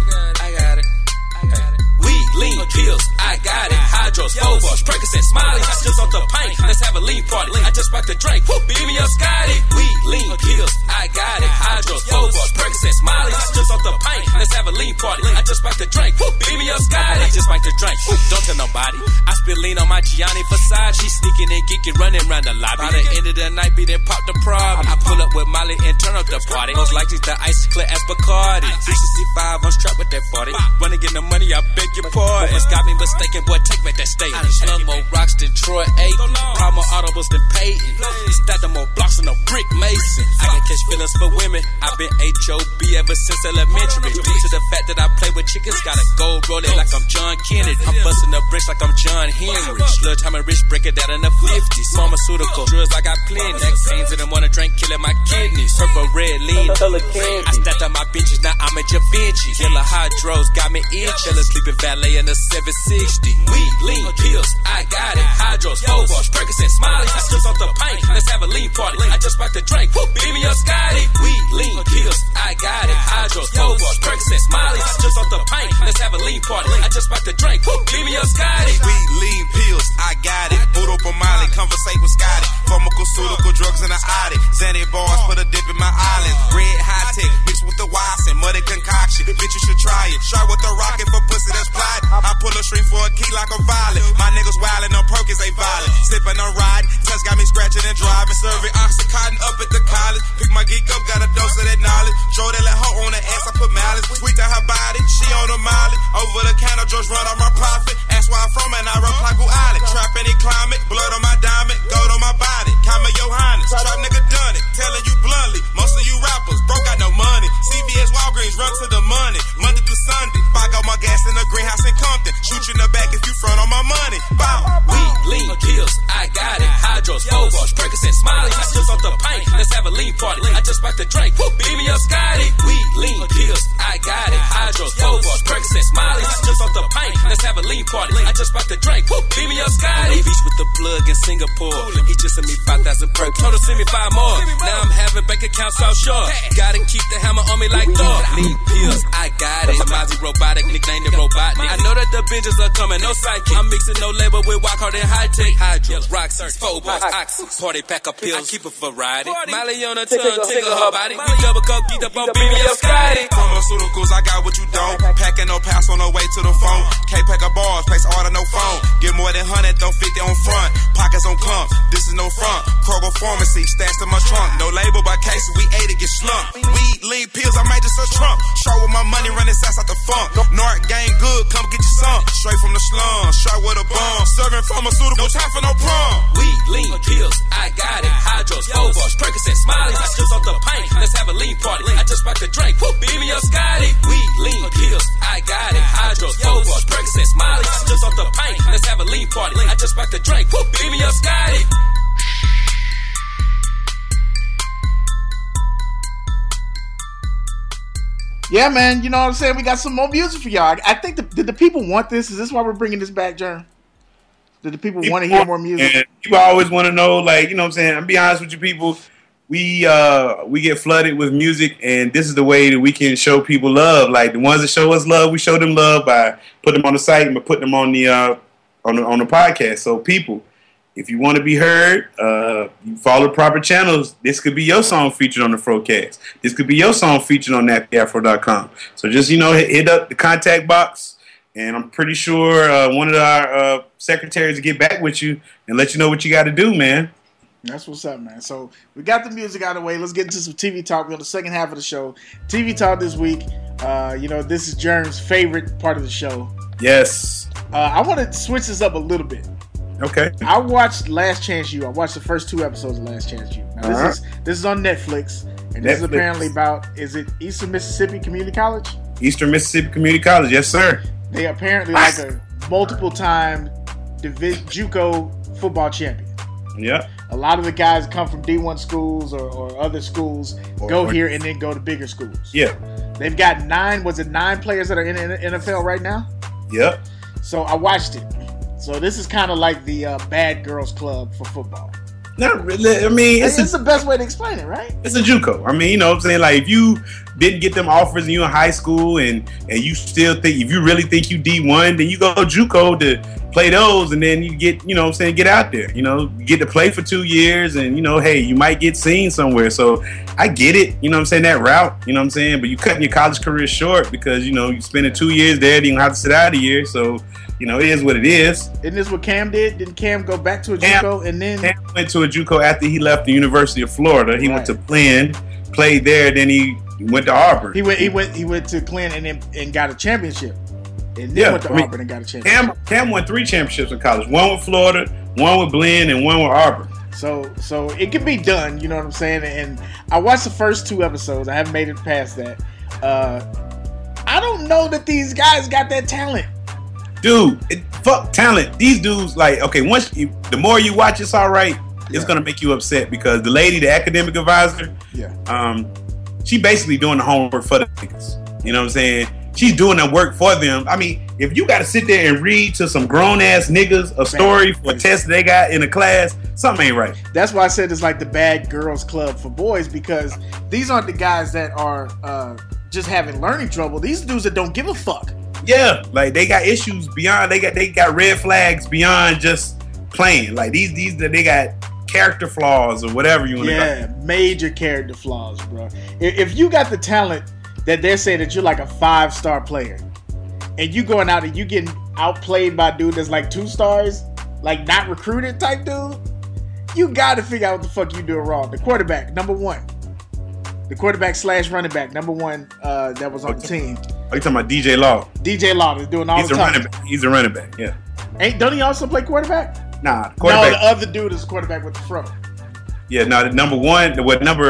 Weed, lean, pills, I got it. Hydros, Phobos, Percocet, Smiley, just off the paint. Let's have a lean party. I just sparked the drink. Beat me up, Scotty. Weed, lean, pills, I got it. Hydros, Phobos, Percocet, Smiley, just off the paint. Let's have a lean party. I just sparked the drink. Beat me up, Scotty. I just sparked the drink. Don't tell nobody. I spill lean on my Gianni Facade. She sneaking and geeking, running around the lobby. By the end of the night, beat and pop the problem. I pull up with Molly and turn up the party. Most likely the ice clear as Bacardi. 365, I'm strapped with that 40. Running, get the money, I beg your pardon. It's got me mistaken, boy, take back that statement. Slung more rocks than Troy Aikman. Call more audibles than Peyton. Stack them more blocks than a brick mason. I can catch feelings for women. I've been HOB ever since elementary. Due to the fact that I play with chickens, got a gold rolling like I'm John Kennedy. I'm busting the bricks like I'm John Henry. Sludge, time and rich, break it down in the 50s. Pharmaceutical drugs, I got plenty. Neck pains and I wanna drink, killing my kidneys. Purple, red, lean. I stacked up my bitches, now I'm a Da Vinci. Yellow hydros got me itch. Yellow sleeping valet in the 760. Weed, lean, pills, I got it. Hydros, Phobos, Percocet, Smiley, just off the paint. Let's have a lean party. I just sparked the drink. Beat me up, Scotty. Weed, lean, pills, I got it. Hydros, Phobos, Percocet, Smiley, just off the paint. Let's have a lean party. I just sparked the drink. Beat me up, Scotty. Weed, lean, pills, I got it. Boot up on Molly, conversate with Scotty. Pharmaceutical drugs in the Audi. Zanny bars, put a dip in my island. Red high tech, mixed with the Watson, muddy concoction. Bitch, you should try it. Try with the rocket for pussy that's plotting. I pull a string for a key like a violet. My niggas wildin' on Perkins, they violent. Sippin' on riding, touch got me scratching and driving. Serving Oxycontin up at the college. Pick my geek up, got a dose of that knowledge. Throw that little hoe on the ass, I put malice. Tweet to her body, she on the molly. Over the counter, just run on my profit. Ask where I'm from and I reply Gu Island. Trap any climate, blood on my diamond, gold on my body. Kama your highness, trap nigga done it. Telling you bluntly, most of you rappers broke got no money. CVS, Walgreens, run to the money. Monday through Sunday, fuck out my gas in the greenhouse in Compton. Shoot you in the back if you front on my money. Bow. Weed, lean, pills, I got it. Hydros, Phobos, Percocet, Smiley, just off the paint. Let's have a lean party. I just sparked the drink. Beat me up, Scotty. Weed, lean, pills, I got it. Hydros, Phobos, Percocet, Smiley, just off the paint. Let's have a lean party. I just sparked the drink. Beat me up, Scotty. Beach with the plug in Singapore. He just sent me 5,000 per. Told him send me 5 more. Now I'm having bank accounts offshore. Gotta keep the hammer on me like Thor. Lean pills, I got it. Mozzie Robotic, nicknamed it Robotnik. I know that the binges are coming, no psychic. I'm mixing no label with Walk Hard and High Tech. Hydros, Roxy, Phobos, Oxy, party pack of pills. I keep a variety. Molly on her tongue, tickle her body. We double coke, geeked up on beat me up, Scotty. Pharmaceuticals, I got what you don't. Packing no pass on the way to the phone. Can't pack a bars, place order no phone. Get more than 100, don't 50 on front. Pockets on clump, this is no front. Kroger Pharmacy, stashed in my trunk. No label by cases, we ate it, get slumped. Weed, lean, pills, I made this a Trump. Short with my money, running sass out the funk. North gang good, come get you some. Straight from the slum, shot with a bomb. Serving pharmaceutical, no time for no prom. Weed, lean, pills, I got it. Hydros, Phobos, Percocet, Smiley, just off the paint. Let's have a lean party. I just sparked the drink. Beat me up, Scotty. Weed, lean, pills, I got it. Hydros, Phobos, Percocet, Smiley, just off the paint. Let's have a lean party. I just sparked the drink. Beat me up, Scotty. Yeah, man, you know what I'm saying? We got some more music for y'all. I think did the people want this? Is this why we're bringing this back, Jern? Did the people want to hear more music? People always want to know, like, you know what I'm saying? I'll be honest with you people. We get flooded with music, and this is the way that we can show people love. Like, the ones that show us love, we show them love by putting them on the site and by putting them on the on the podcast. So, people, if you want to be heard, you follow the proper channels. This could be your song featured on the Frocast. This could be your song featured on NappyAfro.com. So just, you know, hit up the contact box, and I'm pretty sure one of our secretaries will get back with you and let you know what you got to do, man. That's what's up, man. So we got the music out of the way. Let's get into some TV talk. We're on the second half of the show. TV talk this week. This is Jerm's favorite part of the show. Yes. I want to switch this up a little bit. Okay. I watched Last Chance U. I watched the first 2 episodes of Last Chance U. Now, this is on Netflix, and this is apparently about, is it Eastern Mississippi Community College? Eastern Mississippi Community College, yes, sir. They apparently like a multiple-time JUCO football champion. Yeah. A lot of the guys come from D1 schools or other schools, go here and then go to bigger schools. Yeah. They've got 9 players that are in the NFL right now? Yep. So I watched it. So this is kind of like the Bad Girls Club for football. Not really. I mean, it's the best way to explain it, right? It's a JUCO. I mean, you know what I'm saying? Like, if you didn't get them offers and you in high school and you still think, if you really think you D1, then you go JUCO to play those, and then you get, you know what I'm saying, get out there. You know, get to play for 2 years, and, you know, hey, you might get seen somewhere. So I get it, you know what I'm saying, that route, you know what I'm saying? But you cutting your college career short because, you know, you spending 2 years there, then you have to sit out a year. So, you know, it is what it is. Isn't this what Cam did? Didn't Cam go back to a JUCO and then Cam went to a JUCO after he left the University of Florida. He went to Glenn, played there, then he went to Auburn. He went to Glenn and got a championship. And then went to Auburn and got a championship. Cam won 3 championships in college. 1 with Florida, 1 with Glenn, and 1 with Auburn. So it can be done, you know what I'm saying? And I watched the first 2 episodes. I haven't made it past that. I don't know that these guys got that talent. Dude, fuck talent. These dudes, like, okay, the more you watch, it's all right. It's gonna make you upset because the lady, the academic advisor, she basically doing the homework for the niggas. You know what I'm saying? She's doing the work for them. I mean, if you got to sit there and read to some grown ass niggas a story for a test they got in a class, something ain't right. That's why I said it's like the Bad Girls Club for boys, because these aren't the guys that are just having learning trouble. These dudes that don't give a fuck. Yeah, like they got issues beyond. They got red flags beyond just playing. Like these they got character flaws or whatever you want to call it. Yeah, major character flaws, bro. If you got the talent that they're saying that you're like a 5-star player, and you going out and you getting outplayed by a dude that's like 2 stars, like not recruited type dude, you got to figure out what the fuck you doing wrong. The quarterback, number 1. The quarterback / running back, number 1 that was on the team. Are you talking about DJ Law? DJ Law is doing all the time. He's a running back, yeah. Don't he also play quarterback? Nah, the quarterback. No, the other dude is quarterback with the fro. Yeah, no, the number 1,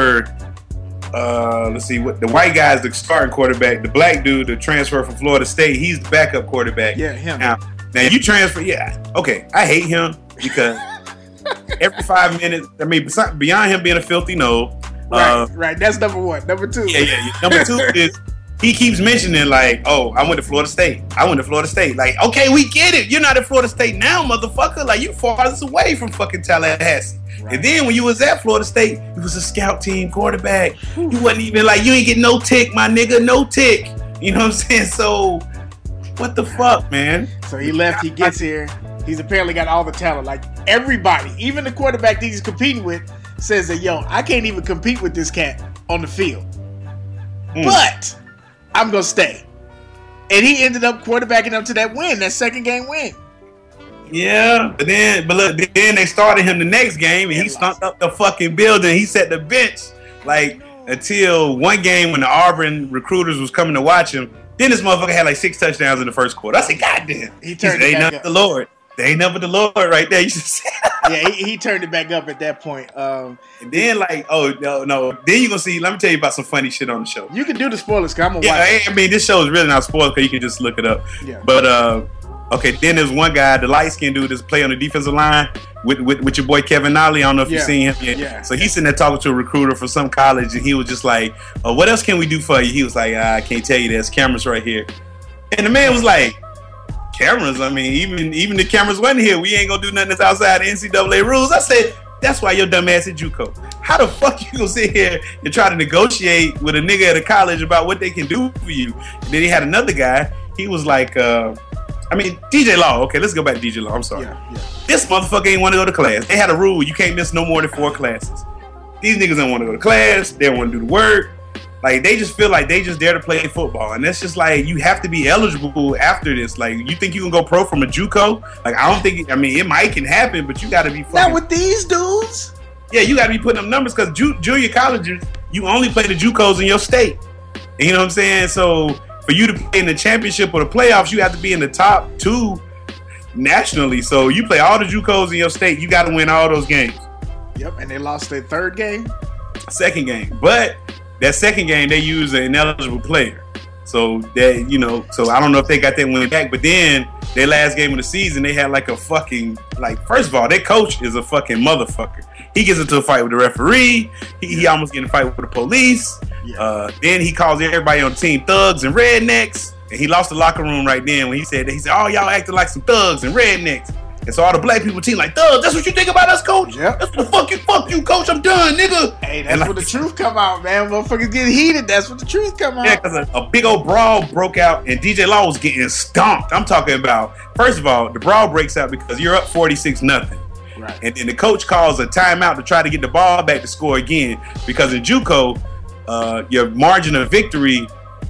let's see, what the white guy's the starting quarterback. The black dude, the transfer from Florida State, he's the backup quarterback. Yeah, him. Now you transfer, okay, I hate him because every 5 minutes, I mean, beyond him being a filthy no. Right, that's number 1. Number 2. Yeah. Number 2 is he keeps mentioning, like, oh, I went to Florida State. Like, okay, we get it. You're not at Florida State now, motherfucker. Like, you farthest away from fucking Tallahassee. Right. And then when you was at Florida State, you was a scout team quarterback. You wasn't even like, you ain't get no tick, my nigga, no tick. You know what I'm saying? So, what the fuck, man? So he left, he gets here. He's apparently got all the talent. Like, everybody, even the quarterback that he's competing with, says that, yo, I can't even compete with this cat on the field. But I'm going to stay. And he ended up quarterbacking up to that win, that second game win. Yeah, but then they started him the next game, and he stumped up the fucking building. He set the bench, like, until one game when the Auburn recruiters was coming to watch him. Then this motherfucker had like 6 touchdowns in the first quarter. I said, goddamn. He turned it back up. The Lord. They ain't never the Lord right there. You should say. Yeah, he turned it back up at that point. And then, like, oh, no. Then you're going to see, let me tell you about some funny shit on the show. You can do the spoilers, because I'm going to watch it. I mean, this show is really not spoiled, because you can just look it up. Yeah. But, okay, then there's one guy, the light-skinned dude that's play on the defensive line with your boy Kevin Nolly. I don't know if you've seen him yet. Yeah. So he's sitting there talking to a recruiter from some college, and he was just like, oh, what else can we do for you? He was like, I can't tell you, there's cameras right here. And the man was like, cameras? I mean, even the cameras wasn't here. We ain't gonna do nothing that's outside the NCAA rules. I said, that's why your dumb ass at JUCO. How the fuck you gonna sit here and try to negotiate with a nigga at a college about what they can do for you? And then he had another guy. He was like, DJ Law. Okay, let's go back to DJ Law. I'm sorry. Yeah. This motherfucker ain't want to go to class. They had a rule. You can't miss no more than 4 classes. These niggas don't want to go to class. They don't want to do the work. Like, they just feel like they just there to play football. And that's just like, you have to be eligible after this. Like, you think you can go pro from a JUCO? Like, I don't think, it might can happen, but you got to be fucking. Not with these dudes. Yeah, you got to be putting up numbers because junior colleges, you only play the JUCOs in your state. You know what I'm saying? So for you to play in the championship or the playoffs, you have to be in the top 2 nationally. So you play all the JUCOs in your state, you got to win all those games. Yep, and they lost their third game? Second game. But that second game, they used an ineligible player. So that, you know, so I don't know if they got that win back, but then their last game of the season, they had like a fucking, like, first of all, their coach is a fucking motherfucker. He gets into a fight with the referee. He almost get in a fight with the police. Yeah. Then he calls everybody on the team thugs and rednecks. And he lost the locker room right then when he said, oh, y'all acting like some thugs and rednecks. And so all the black people team like, thugs, that's what you think about us, coach? Yep. That's what fuck you, coach. I'm done, nigga. Hey, that's when the truth come out, man. Motherfuckers get heated. That's when the truth come out. Yeah, because a big old brawl broke out and DJ Law was getting stomped. I'm talking about, first of all, the brawl breaks out because you're up 46-0. Right. And then the coach calls a timeout to try to get the ball back to score again because in JUCO, your margin of victory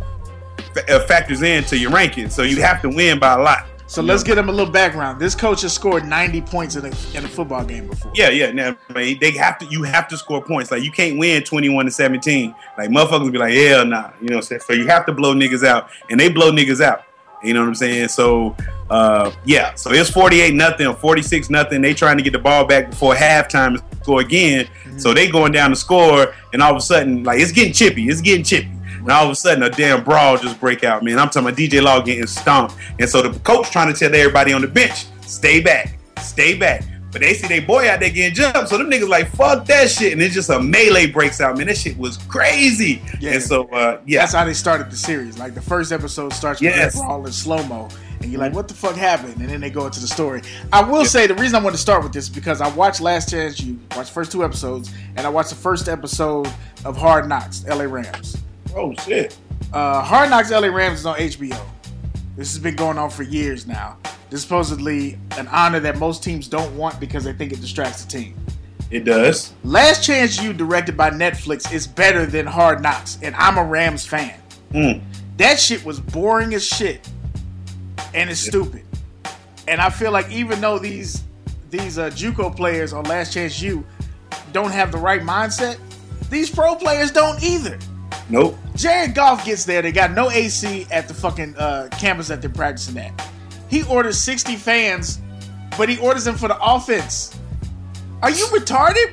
factors into your ranking. So you have to win by a lot. So let's get him a little background. This coach has scored 90 points in a football game before. Yeah. Now, you have to score points. Like, you can't win 21-17. Like, motherfuckers be like, hell nah. You know what I'm saying? So you have to blow niggas out. And they blow niggas out. You know what I'm saying? So, yeah. So it's 48-0 or 46-0. They trying to get the ball back before halftime and score again. Mm-hmm. So they going down to score, and all of a sudden, like, it's getting chippy. And all of a sudden, a damn brawl just break out, man. I'm talking about DJ Law getting stomped. And so the coach trying to tell everybody on the bench, stay back. But they see their boy out there getting jumped. So them niggas like, fuck that shit. And it's just a melee breaks out, man. That shit was crazy. Yeah. And so, yeah. That's how they started the series. Like, the first episode starts with a brawl in slow-mo. And you're like, what the fuck happened? And then they go into the story. I will say the reason I want to start with this is because I watched Last Chance U, watched the first 2 episodes, and I watched the first episode of Hard Knocks, LA Rams. Oh, shit. Hard Knocks LA Rams is on HBO. This has been going on for years now. This is supposedly an honor that most teams don't want because they think it distracts the team. It does. Last Chance U, directed by Netflix, is better than Hard Knocks, and I'm a Rams fan. That shit was boring as shit, and it's stupid. And I feel like even though these JUCO players on Last Chance U don't have the right mindset, these pro players don't either. Nope. Jared Goff gets there. They got no AC at the fucking campus that they're practicing at. He orders 60 fans, but he orders them for the offense. Are you retarded,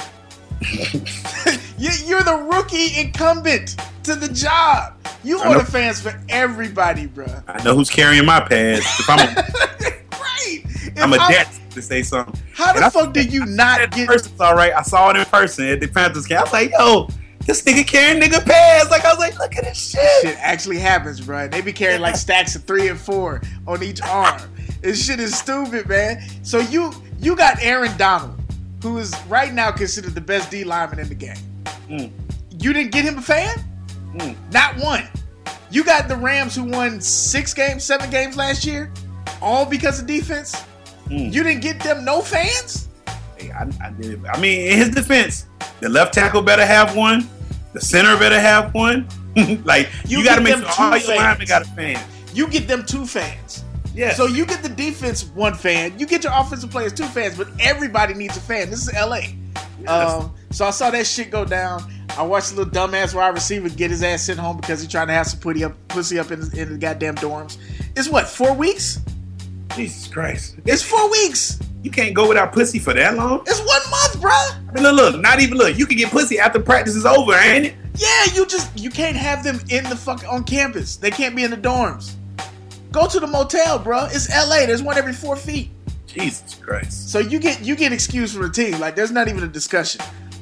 bruh? You're the rookie incumbent to the job. You order fans for everybody, bruh. I know who's carrying my pads. If I'm right. I'm a dad to say something. How the fuck did you not get... It's all right. I saw it in person at the Panthers game. I was like, yo... This nigga carrying nigga pads. Like, I was like, look at this shit. Shit actually happens, bro. They be carrying like stacks of 3 and 4 on each arm. This shit is stupid, man. So you got Aaron Donald, who is right now considered the best D lineman in the game. You didn't get him a fan? Not one. You got the Rams who won 7 games last year, all because of defense. You didn't get them no fans? Hey, I did. I mean, in his defense, the left tackle better have one. The center better have one. Like, you got to make sure all your linemen got a fan. You get them 2 fans. Yeah. So you get the defense 1 fan. You get your offensive players 2 fans, but everybody needs a fan. This is LA. Yes. So I saw that shit go down. I watched a little dumbass wide receiver get his ass sent home because he's trying to have some pussy up in the goddamn dorms. It's what, 4 weeks? Jesus Christ. It's 4 weeks. You can't go without pussy for that long. It's 1 month, bro. I mean, look, not even look. You can get pussy after practice is over, ain't it? Yeah, you can't have them in the fuck on campus. They can't be in the dorms. Go to the motel, bro. It's LA. There's one every 4 feet. Jesus Christ. So you get excused from the team. Like, there's not even a discussion.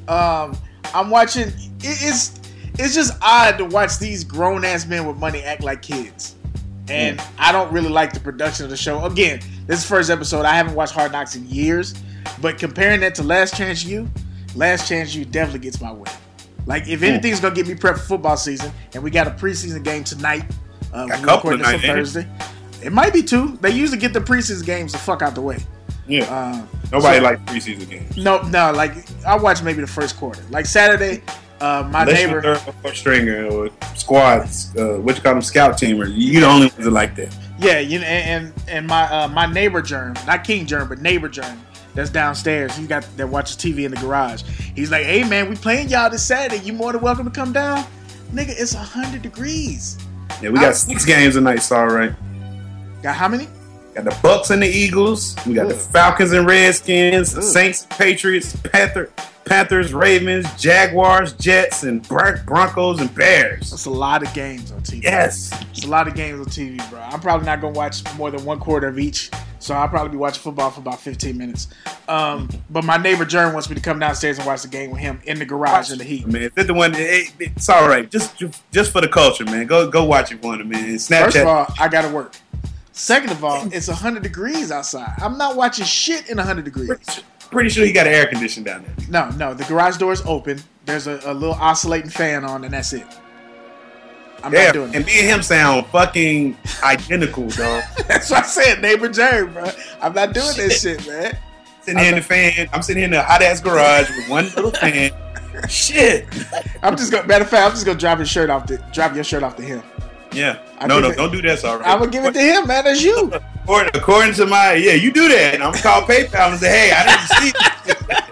I'm watching. It's just odd to watch these grown ass men with money act like kids. And I don't really like the production of the show. Again, this is the first episode. I haven't watched Hard Knocks in years. But comparing that to Last Chance U definitely gets my way. Like, if anything's going to get me prepped for football season, and we got a preseason game tonight. A couple of nights, Thursday. It might be 2. They usually get the preseason games the fuck out the way. Yeah. Nobody likes preseason games. No. Like, I watch maybe the first quarter. Like, Saturday, my neighbor... Third stringer or squads, what you call them, scout teamers. You the only ones that like that. Yeah, and my neighbor Germ, not King Germ, but neighbor Germ, that's downstairs. He got that watches TV in the garage. He's like, hey man, we playing y'all this Saturday. You more than welcome to come down. Nigga, it's 100 degrees. Yeah, we got 6 games tonight, so all right. Got how many? Got the Bucks and the Eagles. We got the Falcons and Redskins, the Saints, Patriots, Panthers, Ravens, Jaguars, Jets, and Broncos and Bears. That's a lot of games on TV. Yes. It's a lot of games on TV, bro. I'm probably not going to watch more than one quarter of each, so I'll probably be watching football for about 15 minutes. But my neighbor, Jern, wants me to come downstairs and watch the game with him in the garage in the heat. Man, if it's the one, it's all right. Just for the culture, man. Go watch it for them, man. Snapchat. First of all, I got to work. Second of all, it's 100 degrees outside. I'm not watching shit in 100 degrees. Pretty sure he got an air conditioner down there. No. The garage door is open. There's a little oscillating fan on, and that's it. I'm not doing it. And me and him sound fucking identical, dog. That's what I said, neighbor Jerry, bro. I'm not doing this shit, man. Sitting here in the fan. I'm sitting here in the hot ass garage with one little fan. Shit. Matter of fact, I'm just gonna drop your shirt off to him. Yeah. Don't do that, sorry. I'm gonna give it to him, man. That's you. According to my, you do that. And I'm gonna call PayPal and say, hey, I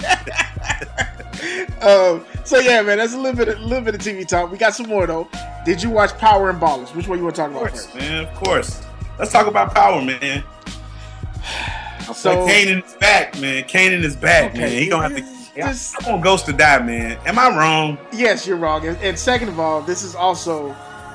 didn't see. So yeah, man, that's a little bit of TV talk. We got some more though. Did you watch Power and Ballers? Which one you want to talk about first? Man, of course. Let's talk about Power, man. So Kanan is back, man. Kanan is back, man. He gonna have to. I want Ghost to die, man. Am I wrong? Yes, you're wrong. And second of all, this is also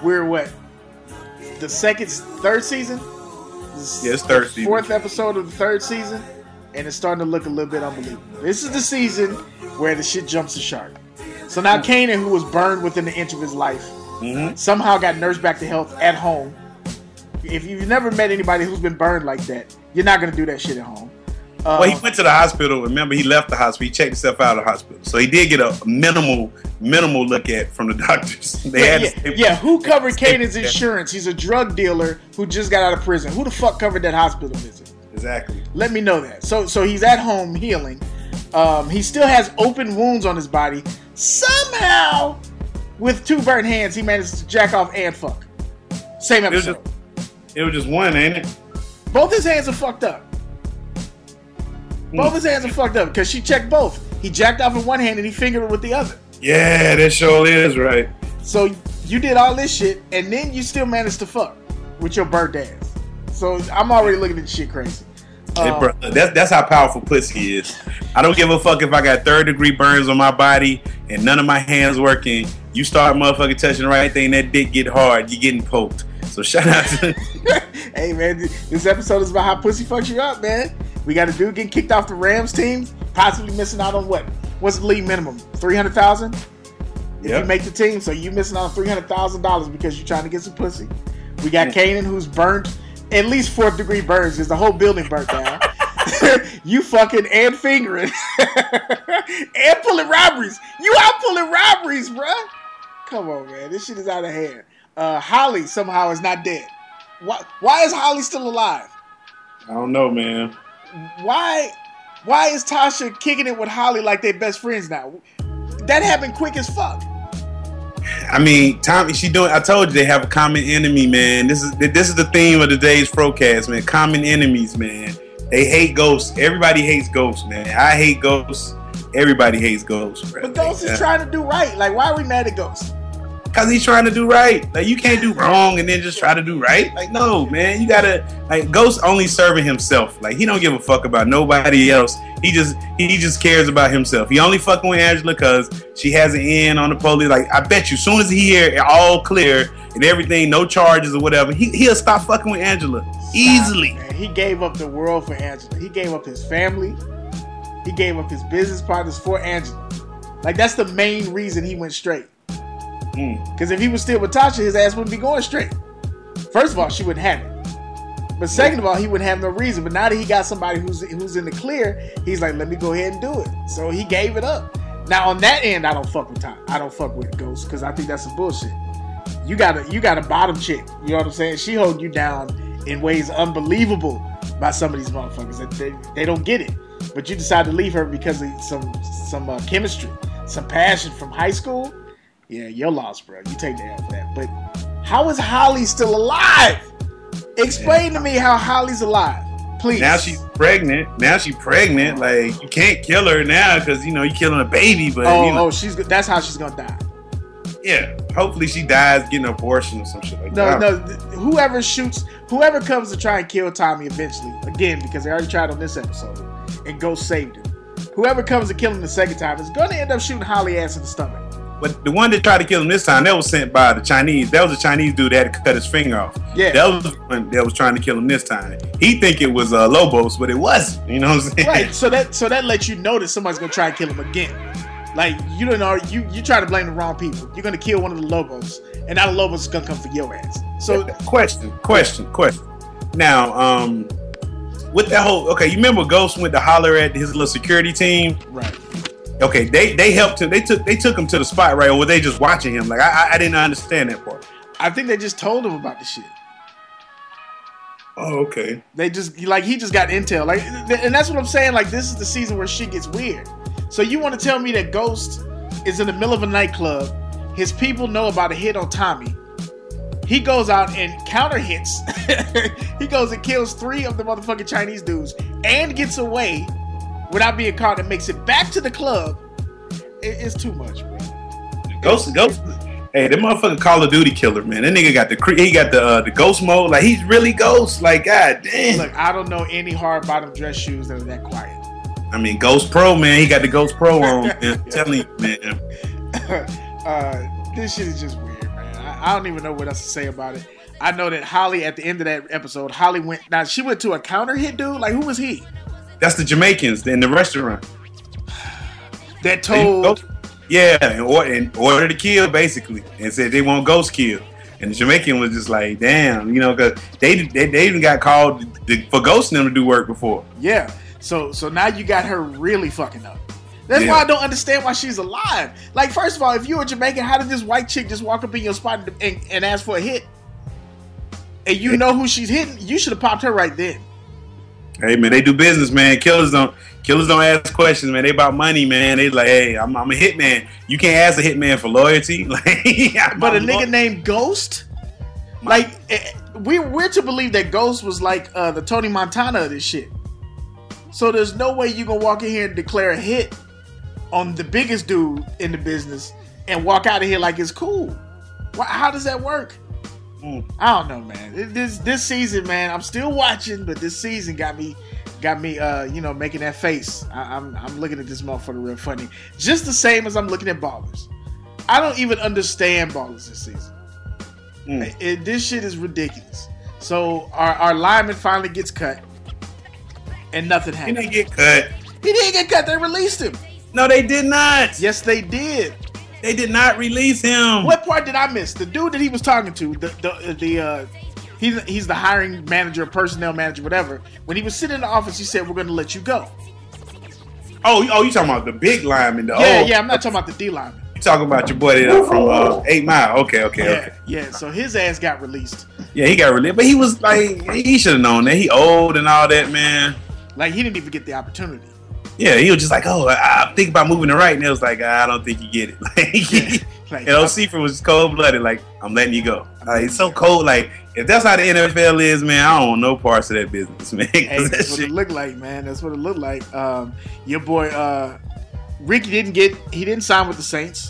the third season? Yeah, it's third season. 4th episode of the 3rd season, and it's starting to look a little bit unbelievable. This is the season where the shit jumps the shark. So now Kanan, who was burned within an inch of his life, somehow got nursed back to health at home. If you've never met anybody who's been burned like that, you're not going to do that shit at home. Well, he went to the hospital. Remember, he left the hospital. He checked himself out of the hospital. So he did get a minimal look at from the doctors. Who covered Kanan's insurance? He's a drug dealer who just got out of prison. Who the fuck covered that hospital visit? Exactly. Let me know that. So he's at home healing. He still has open wounds on his body. Somehow, with 2 burnt hands, he managed to jack off and fuck. Same episode. It was just one, ain't it? Both his hands are fucked up. Both his hands are fucked up because she checked both. He jacked off with one hand and he fingered her with the other. Yeah, that sure is right. So you did all this shit and then you still managed to fuck with your burnt ass. So I'm already looking at this shit crazy. Hey, bro, that's how powerful pussy is. I don't give a fuck if I got 3rd-degree burns on my body and none of my hands working. You start motherfucking touching the right thing, that dick get hard. You getting poked. So shout out to. Hey man, this episode is about how pussy fucks you up, man. We got a dude getting kicked off the Rams team, possibly missing out on what's the league minimum? $300,000 if you make the team. So you missing out on $300,000 because you're trying to get some pussy. We got Kanan, who's burnt at least 4th-degree burns because the whole building burnt down. You fucking and fingering and pulling robberies. You out pulling robberies, bruh. Come on, man. This shit is out of hand. Holly somehow is not dead. Why is Holly still alive? I don't know, man. Why is Tasha kicking it with Holly like they're best friends now? That happened quick as fuck. I mean, Tommy, I told you they have a common enemy, man. This is the theme of today's Frocast, man. Common enemies, man. They hate ghosts. Everybody hates ghosts, man. I hate ghosts. Everybody hates ghosts, bro. But Ghost is trying to do right. Like, why are we mad at Ghost? Because he's trying to do right. Like, you can't do wrong and then just try to do right. Like, no, man. You gotta, Ghost only serving himself. Like, he don't give a fuck about nobody else. He just cares about himself. He only fucking with Angela because she has an in on the police. Like, I bet you, as soon as he hear all clear and everything, no charges or whatever, he'll stop fucking with Angela easily. Man. He gave up the world for Angela. He gave up his family. He gave up his business partners for Angela. Like, that's the main reason he went straight. Because if he was still with Tasha, his ass wouldn't be going straight. First of all, she wouldn't have it. But second of all, he wouldn't have no reason. But now that he got somebody who's in the clear, he's like, let me go ahead and do it. So he gave it up. Now on that end, I don't fuck with Tasha. I don't fuck with Ghost because I think that's some bullshit. You got a bottom chick. You know what I'm saying? She holding you down in ways unbelievable by some of these motherfuckers. That they don't get it. But you decide to leave her because of some chemistry, some passion from high school. Yeah, you're lost, bro. You take the L for that. But how is Holly still alive? Explain to me how Holly's alive. Please. Now she's pregnant. Like, you can't kill her now because, you're killing a baby. But, that's how she's going to die. Yeah. Hopefully she dies getting an abortion or some shit like that. No. Whoever comes to try and kill Tommy eventually, again, because they already tried on this episode, and Ghost saved him. Whoever comes to kill him the second time is going to end up shooting Holly ass in the stomach. But the one that tried to kill him this time, that was sent by the Chinese. That was a Chinese dude that had to cut his finger off. Yeah. That was the one that was trying to kill him this time. He think it was Lobos, but it wasn't. You know what I'm saying? Right. So that lets you know that somebody's going to try and kill him again. Like, you don't know, you try to blame the wrong people. You're going to kill one of the Lobos, and now the Lobos is going to come for your ass. So question. Now, with that whole, okay, you remember Ghost went to holler at his little security team? Right. Okay, they helped him. They took him to the spot, right? Or were they just watching him? Like, I didn't understand that part. I think they just told him about the shit. Oh, okay. They just, like, he just got intel. Like, and that's what I'm saying. Like, this is the season where shit gets weird. So you want to tell me that Ghost is in the middle of a nightclub, his people know about a hit on Tommy, he goes out and counter hits, he goes and kills 3 of the motherfucking Chinese dudes, and gets away without being caught, and makes it back to the club. It's too much, bro. Ghost. Hey, that motherfucking Call of Duty killer, man. That nigga got the ghost mode. Like, he's really Ghost. Like, god damn. Look, I don't know any hard bottom dress shoes that are that quiet. I mean, Ghost Pro, man. He got the Ghost Pro on. Man. I'm telling you, man. This shit is just weird, man. I don't even know what else to say about it. I know that Holly, at the end of that episode, she went to a counter hit dude. Like, who was he? That's the Jamaicans in the restaurant. That told... Yeah, in order to kill, basically. And said they want Ghost kill. And the Jamaican was just like, damn, because they even got called for Ghost and them to do work before. Yeah. So now you got her really fucking up. That's why I don't understand why she's alive. Like, first of all, if you were Jamaican, how did this white chick just walk up in your spot and ask for a hit? And you know who she's hitting? You should have popped her right then. Hey, man, they do business, man. Killers don't ask questions, man. They about money, man. They like, hey, I'm a hitman. You can't ask a hitman for loyalty. Like, but a nigga named Ghost? Like, we're to believe that Ghost was like the Tony Montana of this shit. So there's no way you gonna walk in here and declare a hit on the biggest dude in the business and walk out of here like it's cool. How does that work? I don't know, man. This season, man, I'm still watching, but this season got me, making that face. I'm looking at this motherfucker real funny. Just the same as I'm looking at Ballers. I don't even understand Ballers this season. This shit is ridiculous. So our lineman finally gets cut, and nothing happened. He didn't get cut. He didn't get cut. They released him. No, they did not. Yes, they did. They did not release him. What part did I miss? The dude that he was talking to, he's the hiring manager, personnel manager, whatever. When he was sitting in the office, he said, "We're going to let you go." Oh, you talking about the big lineman? Yeah. I'm not talking about the D lineman. You talking about your boy from 8 Mile? Okay. Yeah. So his ass got released. Yeah, he got released, but he was like, he should have known that he old and all that, man. Like, he didn't even get the opportunity. Yeah, he was just like, oh, I'm thinking about moving to right, and it was like, I don't think you get it. And O'Seifert was cold blooded, like, I'm letting you go. It's so cold. Like, if that's how the NFL is, man, I don't want no parts of that business, man. Hey, that's what it looked like, man. That's what it looked like. Your boy Ricky didn't sign with the Saints,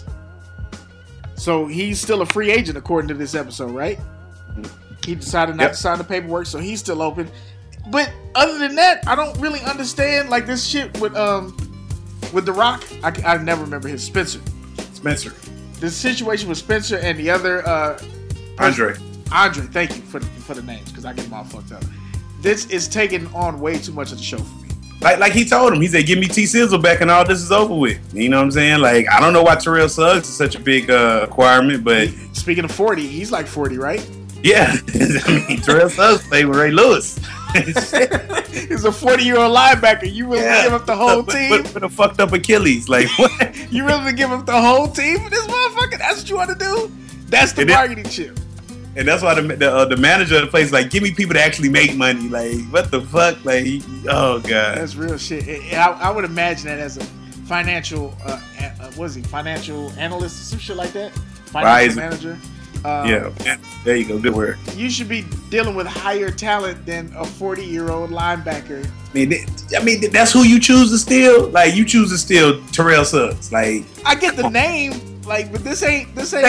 so he's still a free agent according to this episode, right? He decided not to sign the paperwork, so he's still open. But other than that, I don't really understand like this shit with The Rock. I never remember his Spencer. The situation with Spencer and the other Andre, thank you for the names because I get them all fucked up. This is taking on way too much of the show for me. Like he told him, he said, "Give me T Sizzle back, and all this is over with." You know what I'm saying? Like, I don't know why Terrell Suggs is such a big acquirement, but speaking of 40, he's like 40, right? Yeah, I mean, Terrell Suggs played with Ray Lewis. He's a 40-year-old linebacker. You really give up the whole team? With a fucked up Achilles. Like, what? You really give up the whole team for this motherfucker? That's what you want to do? That's the bargaining chip. And that's why the manager of the place is like, give me people that actually make money. Like, what the fuck? Like, oh, God. That's real shit. I would imagine that as a financial, financial analyst or some shit like that? Financial manager. Yeah, there you go. Good word. You should be dealing with higher talent than a 40-year-old linebacker. I mean, that's who you choose to steal. Like, you choose to steal Terrell Suggs. Like, I get the name, like, but this ain't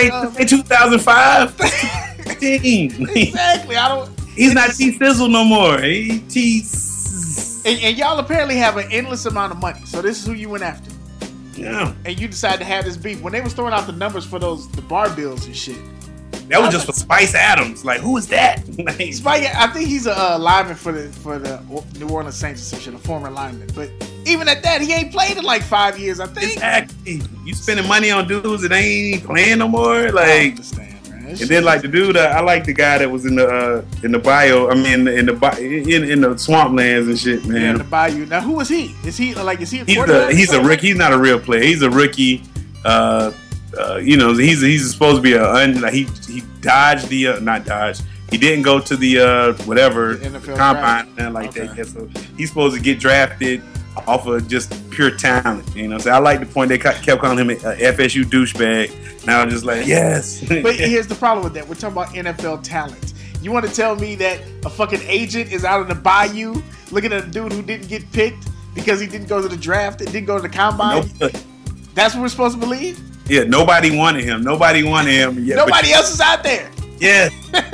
2005. Exactly. I don't. He's not T Sizzle no more. He T. And y'all apparently have an endless amount of money, so this is who you went after. Yeah. And you decided to have this beef when they was throwing out the numbers for the bar bills and shit. That was just for Spice Adams. Like, who is that? Like, Spike, I think he's a lineman for the New Orleans Saints or some shit, a former lineman. But even at that, he ain't played in like 5 years, I think. Exactly. You spending money on dudes that ain't playing no more. I Like, understand, man. and then like the dude, I like the guy that was in the bio. I mean, in the swamplands and shit, man. Yeah, in the Bayou. Now, who is he? Is he a He's quarterback? he's a rookie. He's not a real player. He's a rookie. You know, he's supposed to be he dodged the not dodged. He didn't go to the whatever The NFL combine draft. and like Okay. that. Yeah, so he's supposed to get drafted off of just pure talent. You know, so I like the point they kept calling him a FSU douchebag. Now I'm just like, yes. But here's the problem with that. We're talking about NFL talent. You want to tell me that a fucking agent is out in the bayou looking at a dude who didn't get picked because he didn't go to the draft and didn't go to the combine? That's what we're supposed to believe? Yeah, nobody wanted him. Nobody wanted him. Yeah, Nobody else is out there. Yeah.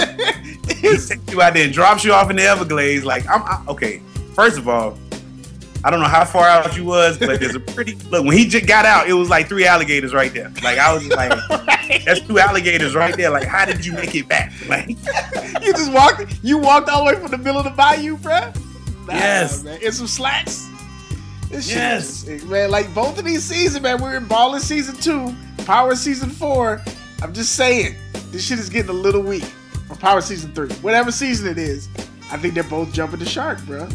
He takes you out there and drops you off in the Everglades. Like, okay. First of all, I don't know how far out you was, but there's a pretty look. When he just got out, it was like 3 alligators right there. Like, I was like, that's 2 alligators right there. Like, how did you make it back? Like, You just walked. You walked all the way from the middle of the bayou, bruh. Nah, Yes. man. And some slacks. This shit Yes. is- man. Like both of these seasons, man. We're in Ballin' season 2, Power season 4. I'm just saying, this shit is getting a little weak. Or Power season 3, whatever season it is. I think they're both jumping the shark, bruh.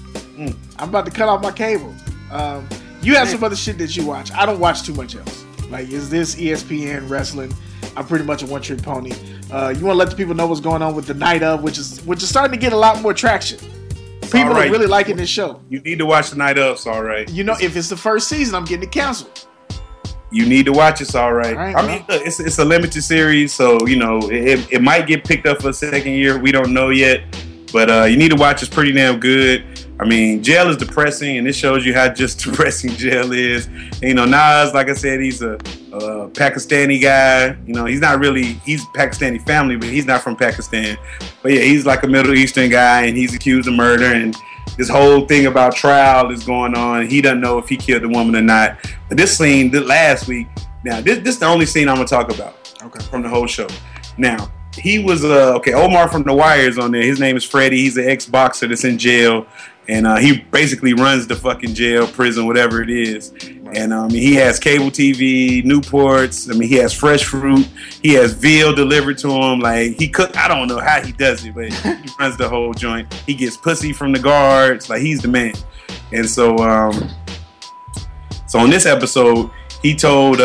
I'm about to cut off my cable. You have some other shit that you watch. I don't watch too much else. Like, is this ESPN wrestling? I'm pretty much a one-trick pony. You want to let the people know what's going on with the Night Of, which is starting to get a lot more traction. People all right. are really liking this show. you need to watch the Night Of. It's all right. You know, if it's the first season, I'm getting it canceled. You need to watch. It's all right. All right, I mean, look, it's a limited series, so you know it might get picked up for a second year. We don't know yet, but you need to watch. It's pretty damn good. I mean, jail is depressing, and this shows you how just depressing jail is. And, you know, Nas, like I said, he's a Pakistani guy. You know, he's Pakistani family, but he's not from Pakistan. But yeah, he's like a Middle Eastern guy, and he's accused of murder. And this whole thing about trial is going on. He doesn't know if he killed the woman or not. But this scene, last week, now this is the only scene I'm gonna talk about. Okay. From the whole show. Now, he was Omar from The Wire is on there. His name is Freddie. He's an ex-boxer that's in jail. And he basically runs the fucking jail, prison, whatever it is. And he has cable TV, Newports. I mean, he has fresh fruit. He has veal delivered to him. Like, he cook. I don't know how he does it, but he runs the whole joint. He gets pussy from the guards. Like, he's the man. And so on this episode, he told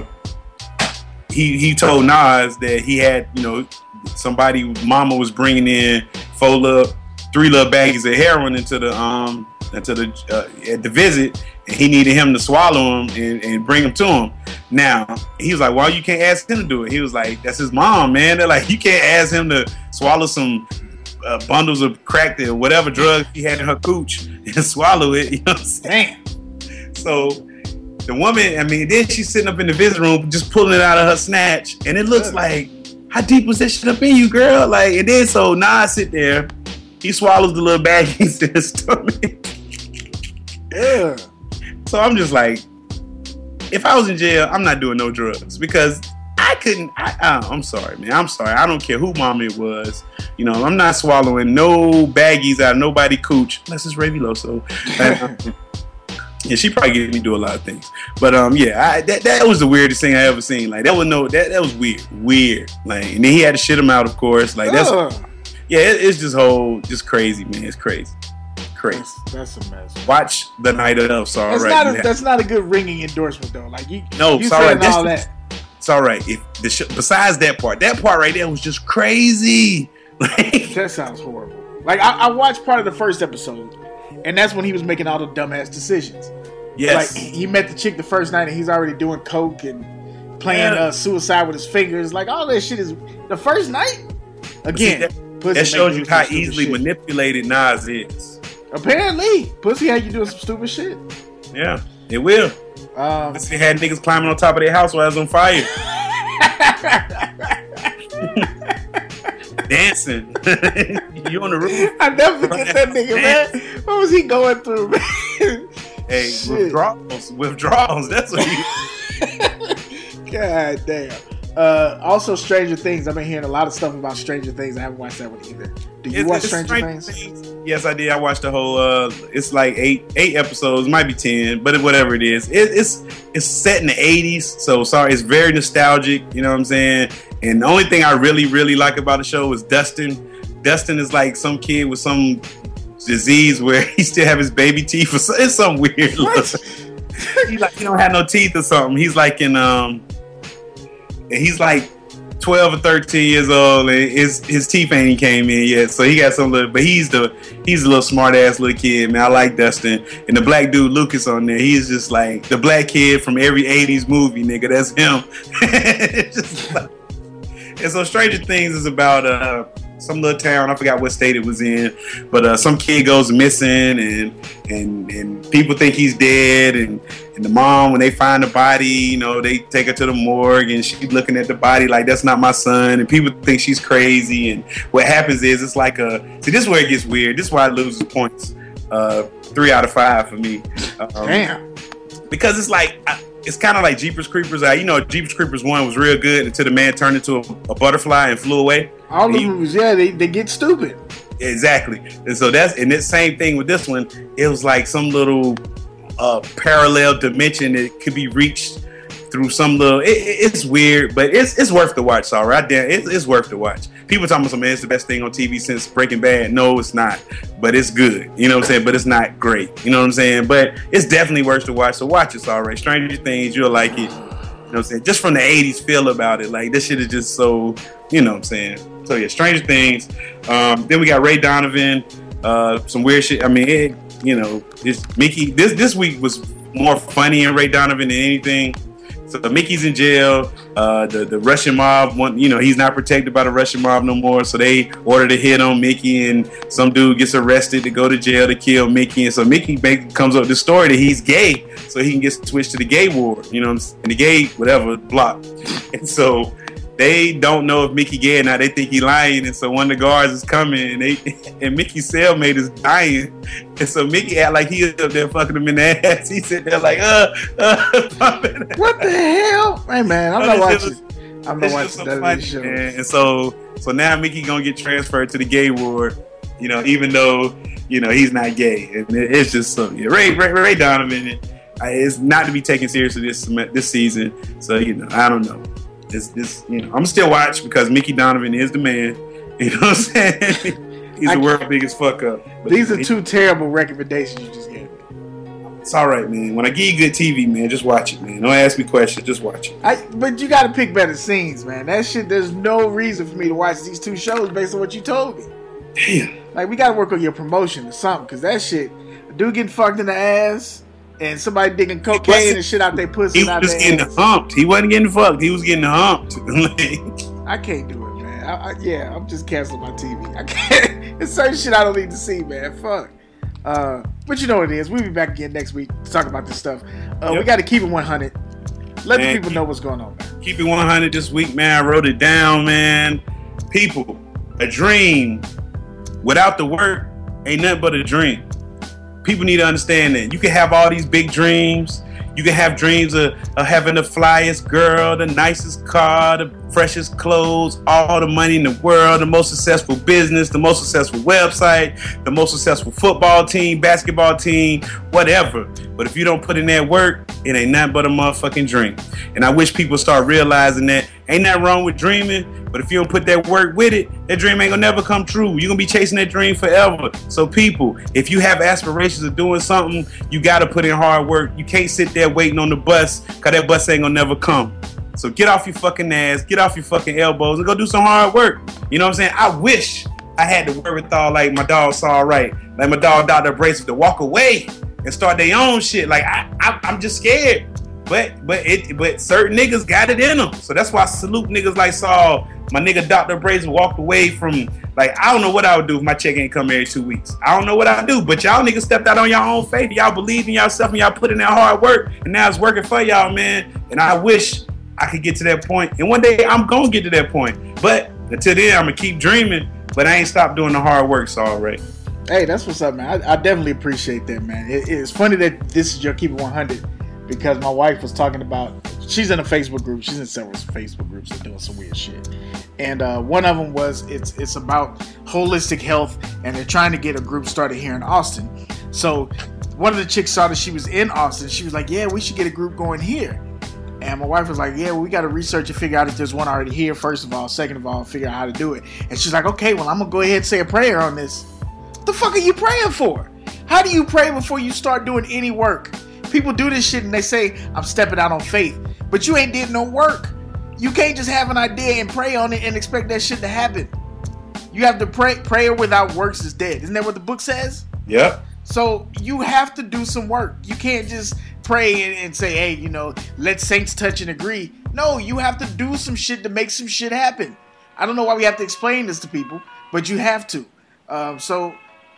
he told Nas that he had, you know, mama was bringing in 3 little baggies of heroin into the at the visit, and he needed him to swallow them and bring them to him. Now he was like, "Well, you can't ask him to do it." He was like, "That's his mom, man." They're like, "You can't ask him to swallow some bundles of crack or whatever drug he had in her cooch and swallow it." You know what I'm saying? Damn. So the woman, I mean, then she's sitting up in the visit room just pulling it out of her snatch, and it looks like, how deep was that shit up in you, girl? Like, and then so Nas sit there. He swallows the little baggies in his stomach. Yeah. So I'm just like, if I was in jail, I'm not doing no drugs because I couldn't. I'm sorry, man. I'm sorry. I don't care who mama it was. You know, I'm not swallowing no baggies out of nobody cooch unless it's Ray Veloso. Yeah, she probably get me do a lot of things. But yeah, that was the weirdest thing I ever seen. Like that was weird. Like, and then he had to shit him out, of course. Like that's. Yeah, it's just crazy, man. It's crazy. That's a mess. Watch The Night Of. Sorry, That's not a good ringing endorsement though. Like you it's all saying right. all that. It's all right. If besides that part right there was just crazy. That sounds horrible. Like I watched part of the first episode, and that's when he was making all the dumbass decisions. Yes. Like he met the chick the first night, and he's already doing coke and playing suicide with his fingers. Like, all that shit is the first night. Again, that shows you how easily manipulated Nas is. Apparently, pussy had you doing some stupid shit. Yeah, it will. Pussy had niggas climbing on top of their house while it was on fire. Dancing. You on the roof. I never forget that nigga, man. What was he going through, man? Hey, withdrawals. That's what he. God damn. Also, Stranger Things. I've been hearing a lot of stuff about Stranger Things. I haven't watched that one either. Do you watch Stranger Things? Yes, I did. I watched the whole. It's like eight episodes, might be 10, but whatever it is, it's set in the 80s. So sorry, it's very nostalgic. You know what I'm saying? And the only thing I really, really like about the show is Dustin. Dustin is like some kid with some disease where he still have his baby teeth. It's some weird look. He don't have no teeth or something. He's like he's like 12 or 13 years old, and his teeth ain't came in yet. So he got some little, but he's a little smart ass little kid, man. I like Dustin. And the black dude Lucas on there, he's just like the black kid from every 80s movie, nigga. That's him. And so Stranger Things is about some little town. I forgot what state it was in, but some kid goes missing, and people think he's dead, and the mom, when they find the body, they take her to the morgue, and she's looking at the body like, that's not my son, and people think she's crazy. And what happens is, it's like this is where it gets weird. This is why it loses points. 3 out of 5 for me. Damn. Because it's like, it's kind of like Jeepers Creepers. Jeepers Creepers 1 was real good until the man turned into a butterfly and flew away. All the movies, they get stupid. Exactly. And so that's the same thing with this one. It was like some little parallel dimension that could be reached through some little. It's weird, but it's worth the watch. All right, it's worth the watch. People talking about, man, it's the best thing on TV since Breaking Bad. No, it's not, but it's good. You know what I'm saying? But it's not great. You know what I'm saying? But it's definitely worth the watch. So watch it. All right, Stranger Things, you'll like it. You know what I'm saying? Just from the 80s feel about it. Like, this shit is just so, you know what I'm saying? So yeah, Stranger Things. Then we got Ray Donovan. Some weird shit. I mean, it's Mickey. This week was more funny in Ray Donovan than anything. So Mickey's in jail. The Russian mob, he's not protected by the Russian mob no more. So they ordered a hit on Mickey, and some dude gets arrested to go to jail to kill Mickey. And so Mickey comes up with the story that he's gay, so he can get switched to the gay ward. And the gay whatever block. And so they don't know if Mickey gay or not. They think he lying, and so one of the guards is coming, and Mickey's cellmate is dying, and so Mickey act like he was up there fucking him in the ass. He sit there like, what the hell? Hey man, I'm not watching that show. And so now Mickey gonna get transferred to the gay ward, even though he's not gay, and it's just so Ray Donovan is not to be taken seriously this season. So I don't know. I'm still watch because Mickey Donovan is the man. You know what I'm saying? He's the world's biggest fuck up. But these are two terrible recommendations you just gave me. It's all right, man. When I give you good TV, man, just watch it, man. Don't ask me questions, just watch it. But you got to pick better scenes, man. That shit. There's no reason for me to watch these two shows based on what you told me. Damn. Like, we got to work on your promotion or something, because that shit. A dude getting fucked in the ass. And somebody digging cocaine and shit out their pussy. He was just getting humped. He wasn't getting fucked. He was getting humped. I can't do it, man. I'm just canceling my TV. I can't. It's certain shit I don't need to see, man. Fuck. But you know what it is. We'll be back again next week to talk about this stuff. We got to keep it 100. Let the people know what's going on, man. Keep it 100 this week, man. I wrote it down, man. People, a dream without the work ain't nothing but a dream. People need to understand that. You can have all these big dreams. You can have dreams of having the flyest girl, the nicest car, the freshest clothes, all the money in the world, the most successful business, the most successful website, the most successful football team, basketball team, whatever. But if you don't put in that work, it ain't nothing but a motherfucking dream. And I wish people start realizing that. Ain't nothing wrong with dreaming, but if you don't put that work with it, that dream ain't gonna never come true. You're gonna be chasing that dream forever. So people, if you have aspirations of doing something, you gotta put in hard work. You can't sit there waiting on the bus, cause that bus ain't gonna never come. So get off your fucking ass, get off your fucking elbows, and go do some hard work. You know what I'm saying? I wish I had the wherewithal like my dog Saw Right, like my dog Dr. Abrasive, to walk away and start their own shit. Like I'm just scared. But certain niggas got it in them. So that's why I salute niggas like Saul. My nigga Dr. Brazen walked away from, like, I don't know what I would do if my check ain't come every 2 weeks. I don't know what I do. But y'all niggas stepped out on your own faith. Y'all believe in yourself and y'all put in that hard work. And now it's working for y'all, man. And I wish I could get to that point. And one day I'm going to get to that point. But until then, I'm going to keep dreaming. But I ain't stopped doing the hard work, Saul Ray. Hey, that's what's up, man. I definitely appreciate that, man. It's funny that this is your Keep It 100 because my wife was talking about, she's in a Facebook group. She's in several Facebook groups that doing some weird shit. And one of them was, it's about holistic health, and they're trying to get a group started here in Austin. So one of the chicks saw that she was in Austin. She was like, yeah, we should get a group going here. And my wife was like, yeah, well, we got to research and figure out if there's one already here, first of all. Second of all, figure out how to do it. And she's like, okay, well, I'm going to go ahead and say a prayer on this. What the fuck are you praying for? How do you pray before you start doing any work? People do this shit and they say, I'm stepping out on faith. But you ain't did no work. You can't just have an idea and pray on it and expect that shit to happen. You have to pray. Prayer without works is dead. Isn't that what the book says? Yep. So you have to do some work. You can't just pray and say, hey, you know, let saints touch and agree. No, you have to do some shit to make some shit happen. I don't know why we have to explain this to people, but you have to. So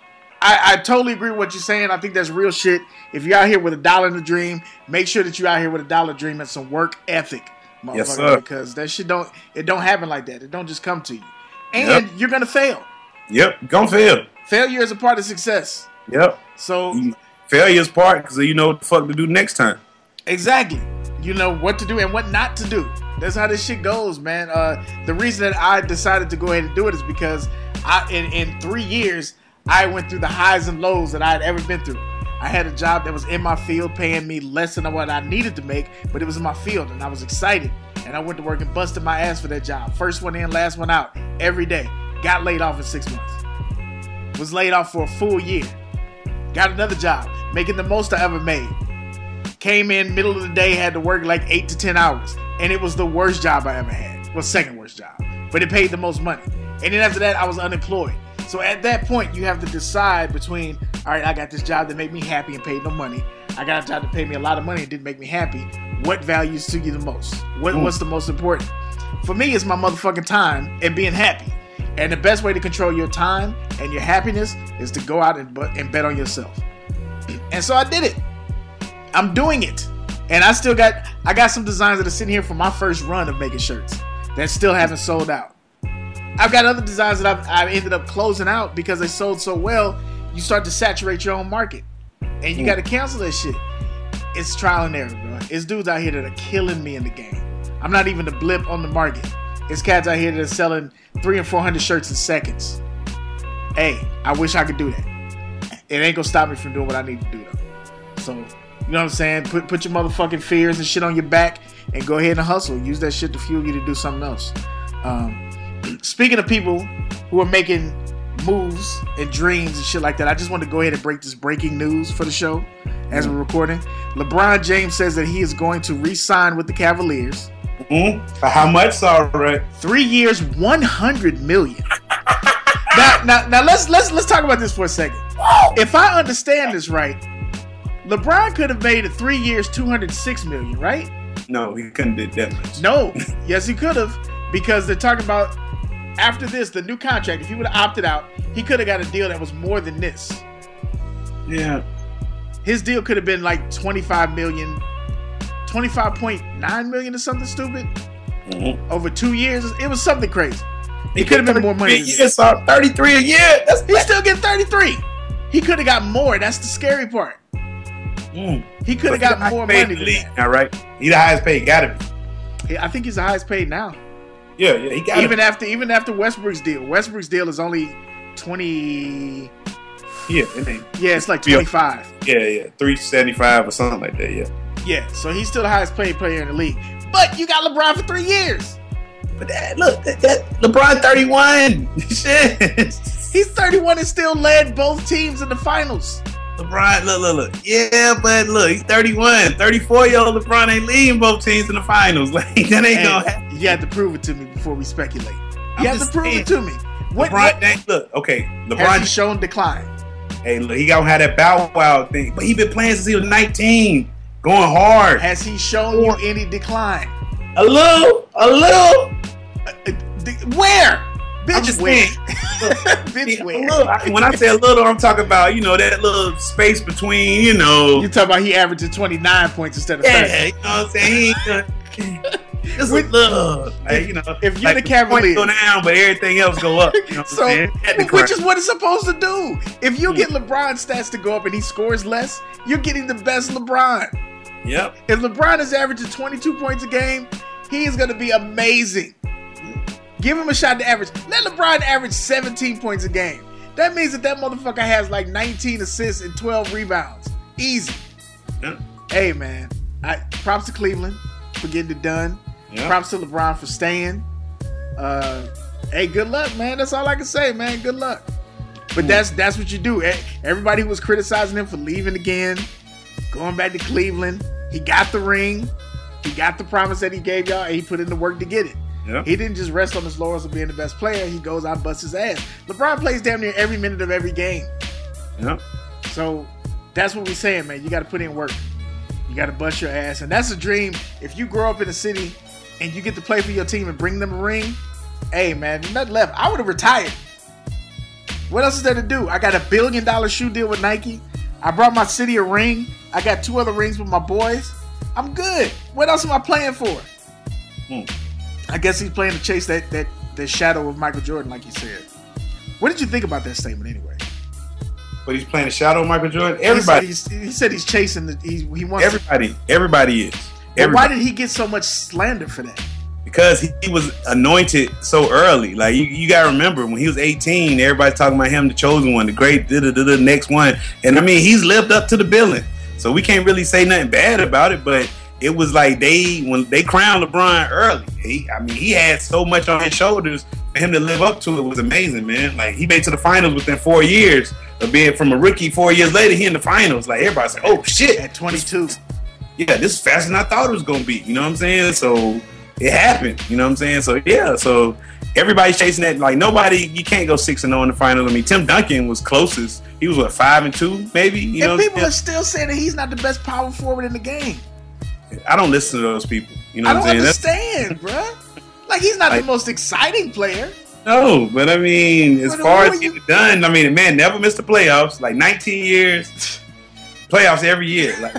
I totally agree with what you're saying. I think that's real shit. If you're out here with $1 in the dream, make sure that you're out here with $1 dream and some work ethic, motherfucker. Yes, sir. Because that shit don't happen like that. It don't just come to you. And you're gonna fail. Yep, gonna fail. Failure is a part of success. Yep. So failure is part because you know what the fuck to do next time. Exactly. You know what to do and what not to do. That's how this shit goes, man. The reason that I decided to go ahead and do it is because in 3 years, I went through the highs and lows that I had ever been through. I had a job that was in my field paying me less than what I needed to make, but it was in my field and I was excited. And I went to work and busted my ass for that job. First one in, last one out, every day. Got laid off in 6 months. Was laid off for a full year. Got another job, making the most I ever made. Came in middle of the day, had to work like 8 to 10 hours. And it was the worst job I ever had. Well, second worst job. But it paid the most money. And then after that, I was unemployed. So at that point, you have to decide between, all right, I got this job that made me happy and paid no money. I got a job that paid me a lot of money and didn't make me happy. What values to you the most? What's the most important? For me, it's my motherfucking time and being happy. And the best way to control your time and your happiness is to go out and bet on yourself. And so I did it. I'm doing it. And I got some designs that are sitting here from my first run of making shirts that still haven't sold out. I've got other designs that I've ended up closing out because they sold so well. You start to saturate your own market. And you got to cancel that shit. It's trial and error, bro. It's dudes out here that are killing me in the game. I'm not even the blip on the market. It's cats out here that are selling 300 and 400 shirts in seconds. Hey, I wish I could do that. It ain't gonna stop me from doing what I need to do, though. So, you know what I'm saying? Put your motherfucking fears and shit on your back and go ahead and hustle. Use that shit to fuel you to do something else. Speaking of people who are making moves and dreams and shit like that, I just want to go ahead and break this breaking news for the show as we're recording. LeBron James says that he is going to re-sign with the Cavaliers. For how much, Sorry? 3 years, $100 million. Now let's talk about this for a second. If I understand this right, LeBron could have made it 3 years, $206 million, right? No, he couldn't do that much. No, yes, he could have, because they're talking about after this, the new contract. If he would have opted out, he could have got a deal that was more than this. Yeah, his deal could have been like $25 million, $25.9 million or something stupid over 2 years. It was something crazy. It could have been more money. Yes, 33 a year. He's still getting 33. He could have got more. That's the scary part. He could have got more money than that. All right, he the highest paid. Gotta be. I think he's the highest paid now. Yeah, he got even after Westbrook's deal. Westbrook's deal is only 20. Yeah, it's like 25. Yeah, 375 or something like that. Yeah. So he's still the highest paid player in the league. But you got LeBron for 3 years. But that LeBron 31. Shit. He's 31 and still led both teams in the finals. LeBron, look. Yeah, but look, he's 31. 34-year-old LeBron ain't leading both teams in the finals. Like, that ain't gonna happen. You have to prove it to me before we speculate. You have to prove it to me. LeBron has he shown decline? Hey, look, he gonna have that Bow Wow thing. But he been playing since he was 19. going hard. Has he shown you any decline? A little. Where? Bitch, I'm just where? saying. Bitch, where? When I say a little, I'm talking about, that little space between, You talking about he averaging 29 points instead of 30. Yeah, you know what I'm saying? Just a little. If you're the Cavaliers, go down, but everything else go up. You know what I'm saying? Which is what it's supposed to do. If you get LeBron's stats to go up and he scores less, you're getting the best LeBron. Yep. If LeBron is averaging 22 points a game, he is going to be amazing. Give him a shot to average. Let LeBron average 17 points a game. That means that motherfucker has like 19 assists and 12 rebounds. Easy. Yep. Hey, man. Props to Cleveland for getting it done. Yep. Props to LeBron for staying. Hey, good luck, man. That's all I can say, man. Good luck. But that's what you do. Everybody who was criticizing him for leaving again, going back to Cleveland, he got the ring. He got the promise that he gave y'all, and he put in the work to get it. Yep. He didn't just rest on his laurels of being the best player. He goes out and busts his ass. LeBron plays damn near every minute of every game. Yep. So that's what we're saying, man. You got to put in work. You got to bust your ass. And that's a dream. If you grow up in a city and you get to play for your team and bring them a ring, hey, man, there's nothing left. I would have retired. What else is there to do? I got $1 billion shoe deal with Nike. I brought my city a ring. I got 2 other rings with my boys. I'm good. What else am I playing for? I guess he's playing to chase that shadow of Michael Jordan, like you said. What did you think about that statement anyway? But he's playing the shadow of Michael Jordan? Everybody. He said he's chasing he wants everybody. Everybody is. But why did he get so much slander for that? Because he was anointed so early. Like, you got to remember, when he was 18, everybody's talking about him, the chosen one, the great, the next one. And, I mean, he's lived up to the billing. So we can't really say nothing bad about it, but it was like when they crowned LeBron early, he had so much on his shoulders. For him to live up to it was amazing, man. Like, he made it to the finals within 4 years of being from a rookie. 4 years later, he in the finals. Like, everybody's like, oh, shit. At 22. Yeah, this is faster than I thought it was going to be. You know what I'm saying? So it happened. You know what I'm saying? So, yeah. So everybody's chasing that. Like, you can't go 6-0 in the finals. I mean, Tim Duncan was closest. He was, 5-2, maybe? You know, people are still saying that he's not the best power forward in the game. I don't listen to those people. You know I what don't I'm saying? understand, bro. Like, he's not the most exciting player. No, but I mean, as far as getting it done, I mean, the man never missed the playoffs. Like, 19 years, playoffs every year. Like,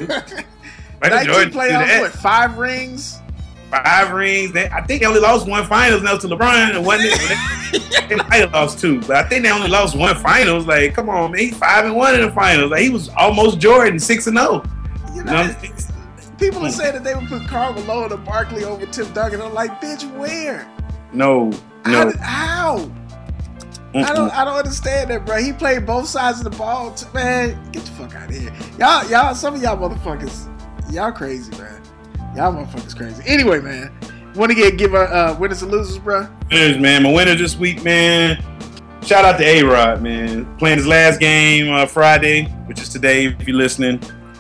19 playoffs, what, 5 rings? 5 rings. I think they only lost 1 finals now to LeBron. And they might have lost 2, but I think they only lost 1 finals. Like, come on, man. He's 5-1 in the finals. Like, he was almost Jordan, 6-0. You know people are saying that they would put Karl Malone or Barkley over Tim Duncan. I'm like, bitch, where? No. How? I don't understand that, bro. He played both sides of the ball. Man, get the fuck out of here. Y'all, some of y'all motherfuckers, y'all crazy, man. Y'all motherfuckers crazy. Anyway, man, want to give our winners and losers, bro? Winners, man. My winner this week, man. Shout out to A-Rod, man. Playing his last game Friday, which is today, if you're listening.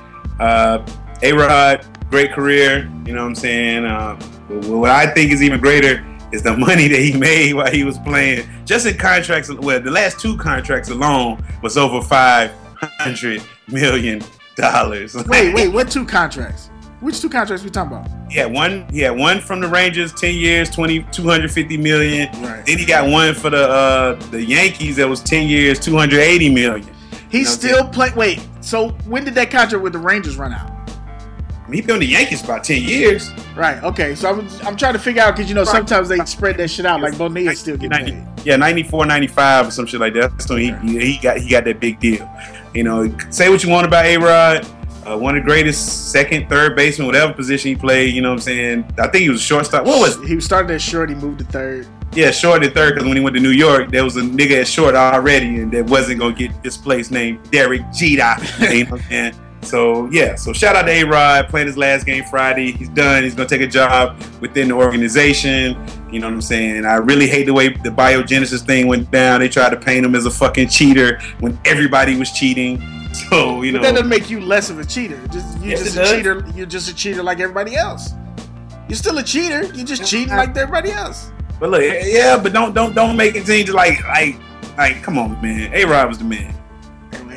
A-Rod, great career. You know what I'm saying? What I think is even greater is the money that he made while he was playing. Just in contracts, well, the last 2 contracts alone was over $500 million. Wait, what 2 contracts? Which 2 contracts we talking about? He had one from the Rangers, 10 years, $250 million. Right. Then he got one for the Yankees that was 10 years, $280 million. He's still playing. Wait, so when did that contract with the Rangers run out? He's been with the Yankees for about 10 years. Right. Okay. So I'm trying to figure out, because sometimes they spread that shit out. Like Bonilla still getting paid. Yeah, 94, 95 or some shit like that. So he got that big deal. You know, say what you want about A-Rod. One of the greatest second, third baseman, whatever position he played. You know what I'm saying? I think he was a shortstop. What was it? He started at short. He moved to third. Yeah, short at third, because when he went to New York, there was a nigga at short already, and that wasn't gonna get displaced named Derek Jeter. You know what I'm saying? So yeah, so shout out to A-Rod, playing his last game Friday. He's done. He's gonna take a job within the organization. You know what I'm saying? I really hate the way the biogenesis thing went down. They tried to paint him as a fucking cheater when everybody was cheating. So but that doesn't make you less of a cheater. You're just a cheater. You're just a cheater like everybody else. You're still a cheater. You're just cheating like everybody else. But look, yeah, but don't make it seem to like, come on, man. A-Rod was the man.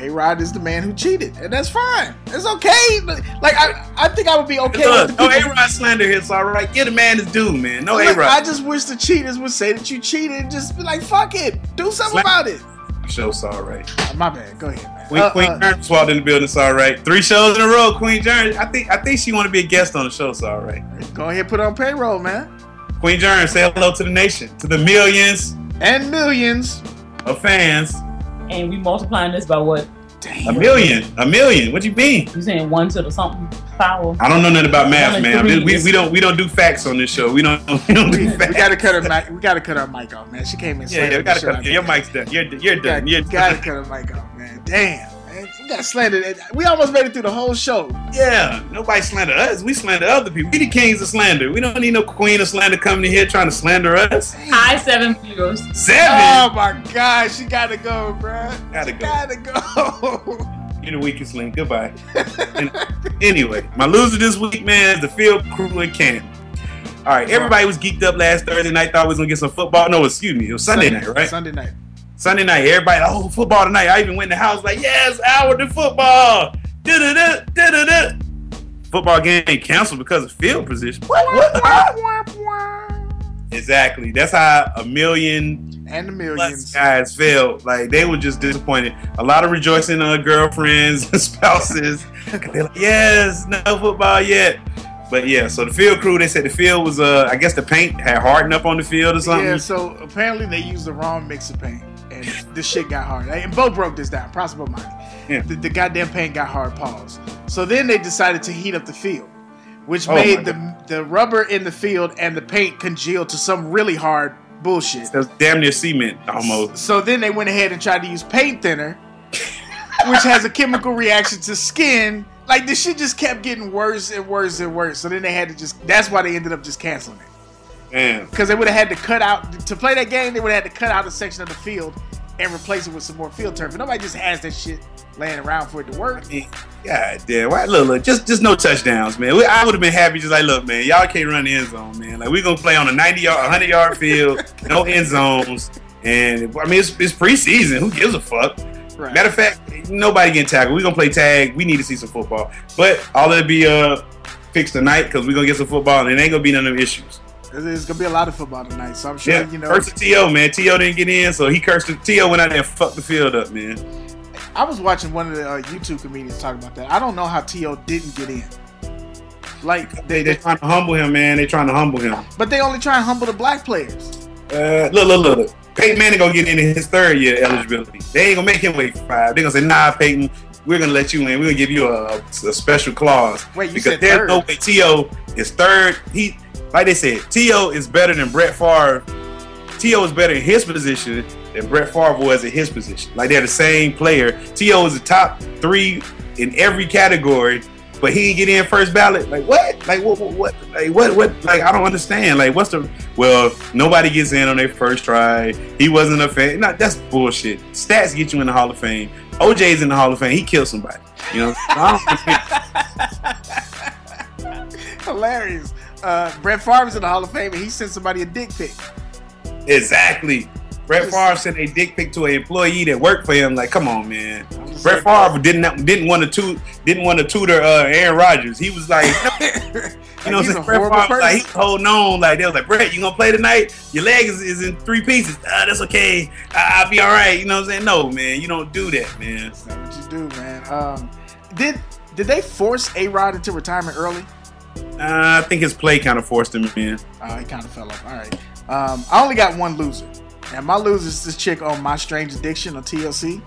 A-Rod is the man who cheated, and that's fine. It's okay. Like I think I would be okay. Look, with no A-Rod slander here, it's all right. Give the man his due, man. No Look, A-Rod. I just wish the cheaters would say that you cheated and just be like, fuck it, do something about it. Show's all right. My bad. Go ahead, man. Queen Jones walked in the building. It's all right. 3 shows in a row. Queen Jones. I think she want to be a guest on the show. It's all right. Go ahead, put on payroll, man. Queen Jones, say hello to the nation, to the millions and millions of fans. And we multiplying this by what? Damn. A million. What do you mean? You saying 1 to the something power? I don't know nothing about math, man. We don't do facts on this show. We don't do facts. We gotta cut her mic. We gotta cut her mic off, man. She came in. Yeah, we gotta cut. Your mic's done. You're done. You gotta cut her mic off, man. Damn. Man, we got slandered. We almost made it through the whole show. Yeah, nobody slandered us. We slander other people. We the kings of slander. We don't need no queen of slander coming in here trying to slander us. High 7 viewers. 7? Oh my God, she gotta go, bro. Gotta go. You're the weakest link. Goodbye. Anyway, my loser this week, man, is the field crew in Canton. All right, everybody was geeked up last Thursday night. Thought we was gonna get some football. No, excuse me. It was Sunday night, right? Sunday night. Everybody, football tonight. I even went in the house like, yes, hour to football. Football game canceled because of field position. What? Exactly. That's how a million and the millions guys felt. Like they were just disappointed. A lot of rejoicing on girlfriends and spouses. They're like, yes, no football yet. But yeah, so the field crew, they said the field was I guess the paint had hardened up on the field or something. Yeah, so apparently they used the wrong mix of paint. And this shit got hard. And Bo broke this down. Prosper Money. Yeah. The goddamn paint got hard. Pause. So then they decided to heat up the field, which made the rubber in the field and the paint congeal to some really hard bullshit. That's damn near cement almost. So then they went ahead and tried to use paint thinner, which has a chemical reaction to skin. Like this shit just kept getting worse and worse and worse. So then they had to that's why they ended up just canceling it. Damn. Because they would have had to cut out, to play that game, they would have had to cut out a section of the field and replace it with some more field turf. And nobody just has that shit laying around for it to work. God damn. Why, look, just no touchdowns, man. I would have been happy just like, look, man, y'all can't run the end zone, man. Like, we're going to play on a 90-yard, 100-yard field, no end zones. And, I mean, it's preseason. Who gives a fuck? Right. Matter of fact, nobody getting tackled. We're going to play tag. We need to see some football. But all it'll be fixed tonight because we're going to get some football and it ain't going to be none of them issues. There's gonna be a lot of football tonight, so I'm sure you know. Curse T.O., man. T.O. didn't get in, so he cursed it. T.O. went out there and fucked the field up, man. I was watching one of the YouTube comedians talk about that. I don't know how T.O. didn't get in. Like they're trying to humble him, man. They're trying to humble him. But they only try and humble the black players. Look. Peyton Manning gonna get in his 3rd year eligibility. They ain't gonna make him wait for 5. They're gonna say, nah, Peyton, we're gonna let you in. We're gonna give you a special clause. Wait, you because said there's 3rd? No way T.O. is 3rd. Like they said, T.O. is better than Brett Favre. T.O. is better in his position than Brett Favre was in his position. Like they're the same player. T.O. is the top 3 in every category, but he didn't get in first ballot. Like what? Like what? Like what? Like I don't understand. Like what's the? Well, nobody gets in on their first try. He wasn't a fan. No, that's bullshit. Stats get you in the Hall of Fame. OJ's in the Hall of Fame. He killed somebody. You know. Hilarious. Brett Favre's in the Hall of Fame and he sent somebody a dick pic. Exactly. Brett Favre sent a dick pic to an employee that worked for him. Like, come on, man. Brett Favre didn't want to tutor Aaron Rodgers. He was like, you know, Brett Favre was like, he's holding on. Like they was like, Brett, you gonna play tonight? Your leg is in 3 pieces. That's okay. I'll be all right. You know what I'm saying? No, man, you don't do that, man. That's not what you do, man. Did they force A-Rod into retirement early? I think his play kind of forced him in. He kind of fell off. All right. I only got one loser. And my loser is this chick on My Strange Addiction on TLC.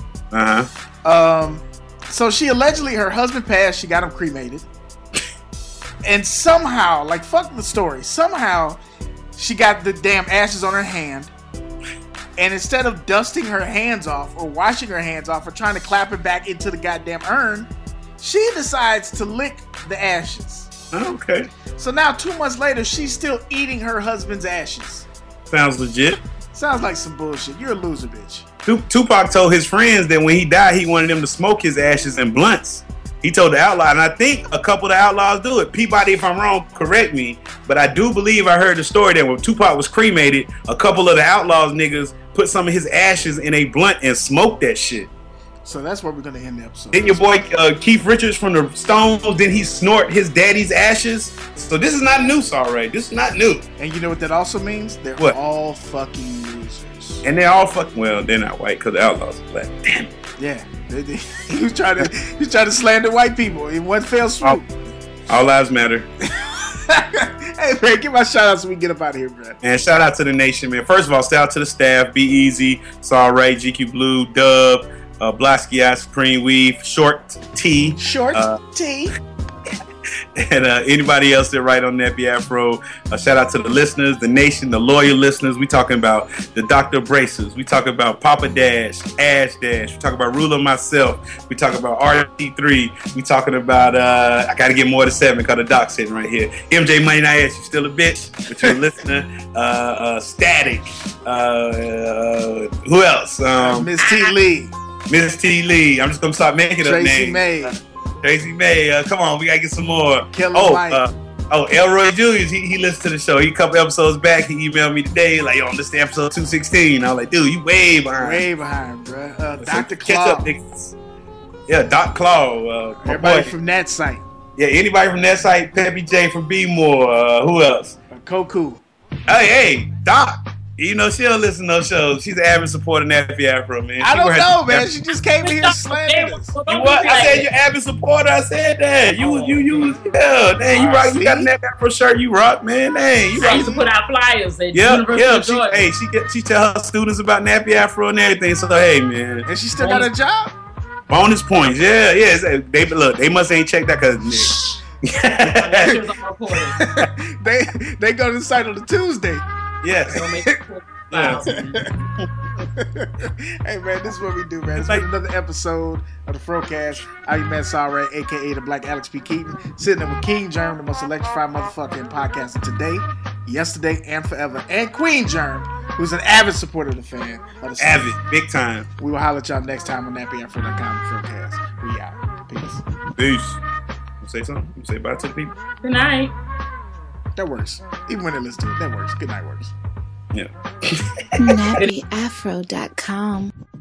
So she allegedly, her husband passed. She got him cremated. And somehow, like, fuck the story. Somehow, she got the damn ashes on her hand. And instead of dusting her hands off or washing her hands off or trying to clap it back into the goddamn urn, she decides to lick the ashes. Okay. So now 2 months later, she's still eating her husband's ashes. Sounds legit. Sounds like some bullshit. You're a loser, bitch. Tupac told his friends that when he died, he wanted them to smoke his ashes in blunts. He told the outlaw, and I think a couple of the outlaws do it. Peabody, if I'm wrong, correct me, but I do believe I heard the story that when Tupac was cremated, a couple of the outlaws niggas put some of his ashes in a blunt and smoked that shit. So that's where we're gonna end the episode. Didn't your boy Keith Richards from the Stones, didn't he snort his daddy's ashes? So this is not new, alright. This is not new. And you know what that also means? They're What? all fucking losers. And they're all fucking, well, they're not white because the Outlaws are black. Damn it. Yeah, he was trying to slander white people in one fell swoop. All lives matter. Hey man, give my shout out so we can get up out of here, bro. And shout out to the nation, man. First of all, shout out to the staff. Be Easy, it's all right. GQ Blue, Dub, Blasky Eye, Supreme Weave, Short T. Short T. And anybody else that write on Nappy Afro. Shout out to the listeners, the nation, the loyal listeners. We talking about the Dr. Braces. We talking about Papa Dash, Ash Dash. We talking about Ruler Myself. We talking about RT3. We talking about, I got to get more than 7 because the doc's sitting right here. MJ Money Night, you still a bitch, but you're a listener. Static. Who else? Miss T. Lee. Miss T. Lee. I'm just going to start making up Tracy names. May. Tracy May, come on, we gotta get some more. Killer Mike. Elroy Julius, he listened to the show. He a couple episodes back, he emailed me today, like, yo, this is episode 216. I was like, dude, you way behind. Way behind, bro. Dr. Catch Claw. up, niggas. Yeah, Doc Claw. Everybody from that site. Yeah, anybody from that site. Peppy J from B More. Who else? Koku. Hey, Doc. You know, she don't listen to no shows. She's an avid supporter of Nappy Afro, man. I don't know, man. She just came here slandering us. You what? I said you're avid supporter. I said that. You, yeah. Dang, you rock. You got a Nappy Afro shirt. You rock, man. Dang, you rock. I used to put out flyers at Yeah. University of Georgia. She tell her students about Nappy Afro and everything. So hey, man. And she still got a job? Bonus points. Yeah. They must ain't checked that because they go to the site on the Tuesday. Yes. Yeah. Hey man, this is what we do, man. It's been another episode of the Frocast. I'm your man Salray, aka the Black Alex P. Keaton, sitting there with King Germ, the most electrified motherfucking podcaster today, yesterday, and forever, and Queen Germ, who's an avid supporter of the fan. Avid, big time. We will holler at y'all next time on nappyafro.com. Frocast. We out. Peace. Peace. You say something? You say bye to the people? Good night. That works. Even when they listen to it, that works. Good night works. Yeah. nappyafro.com.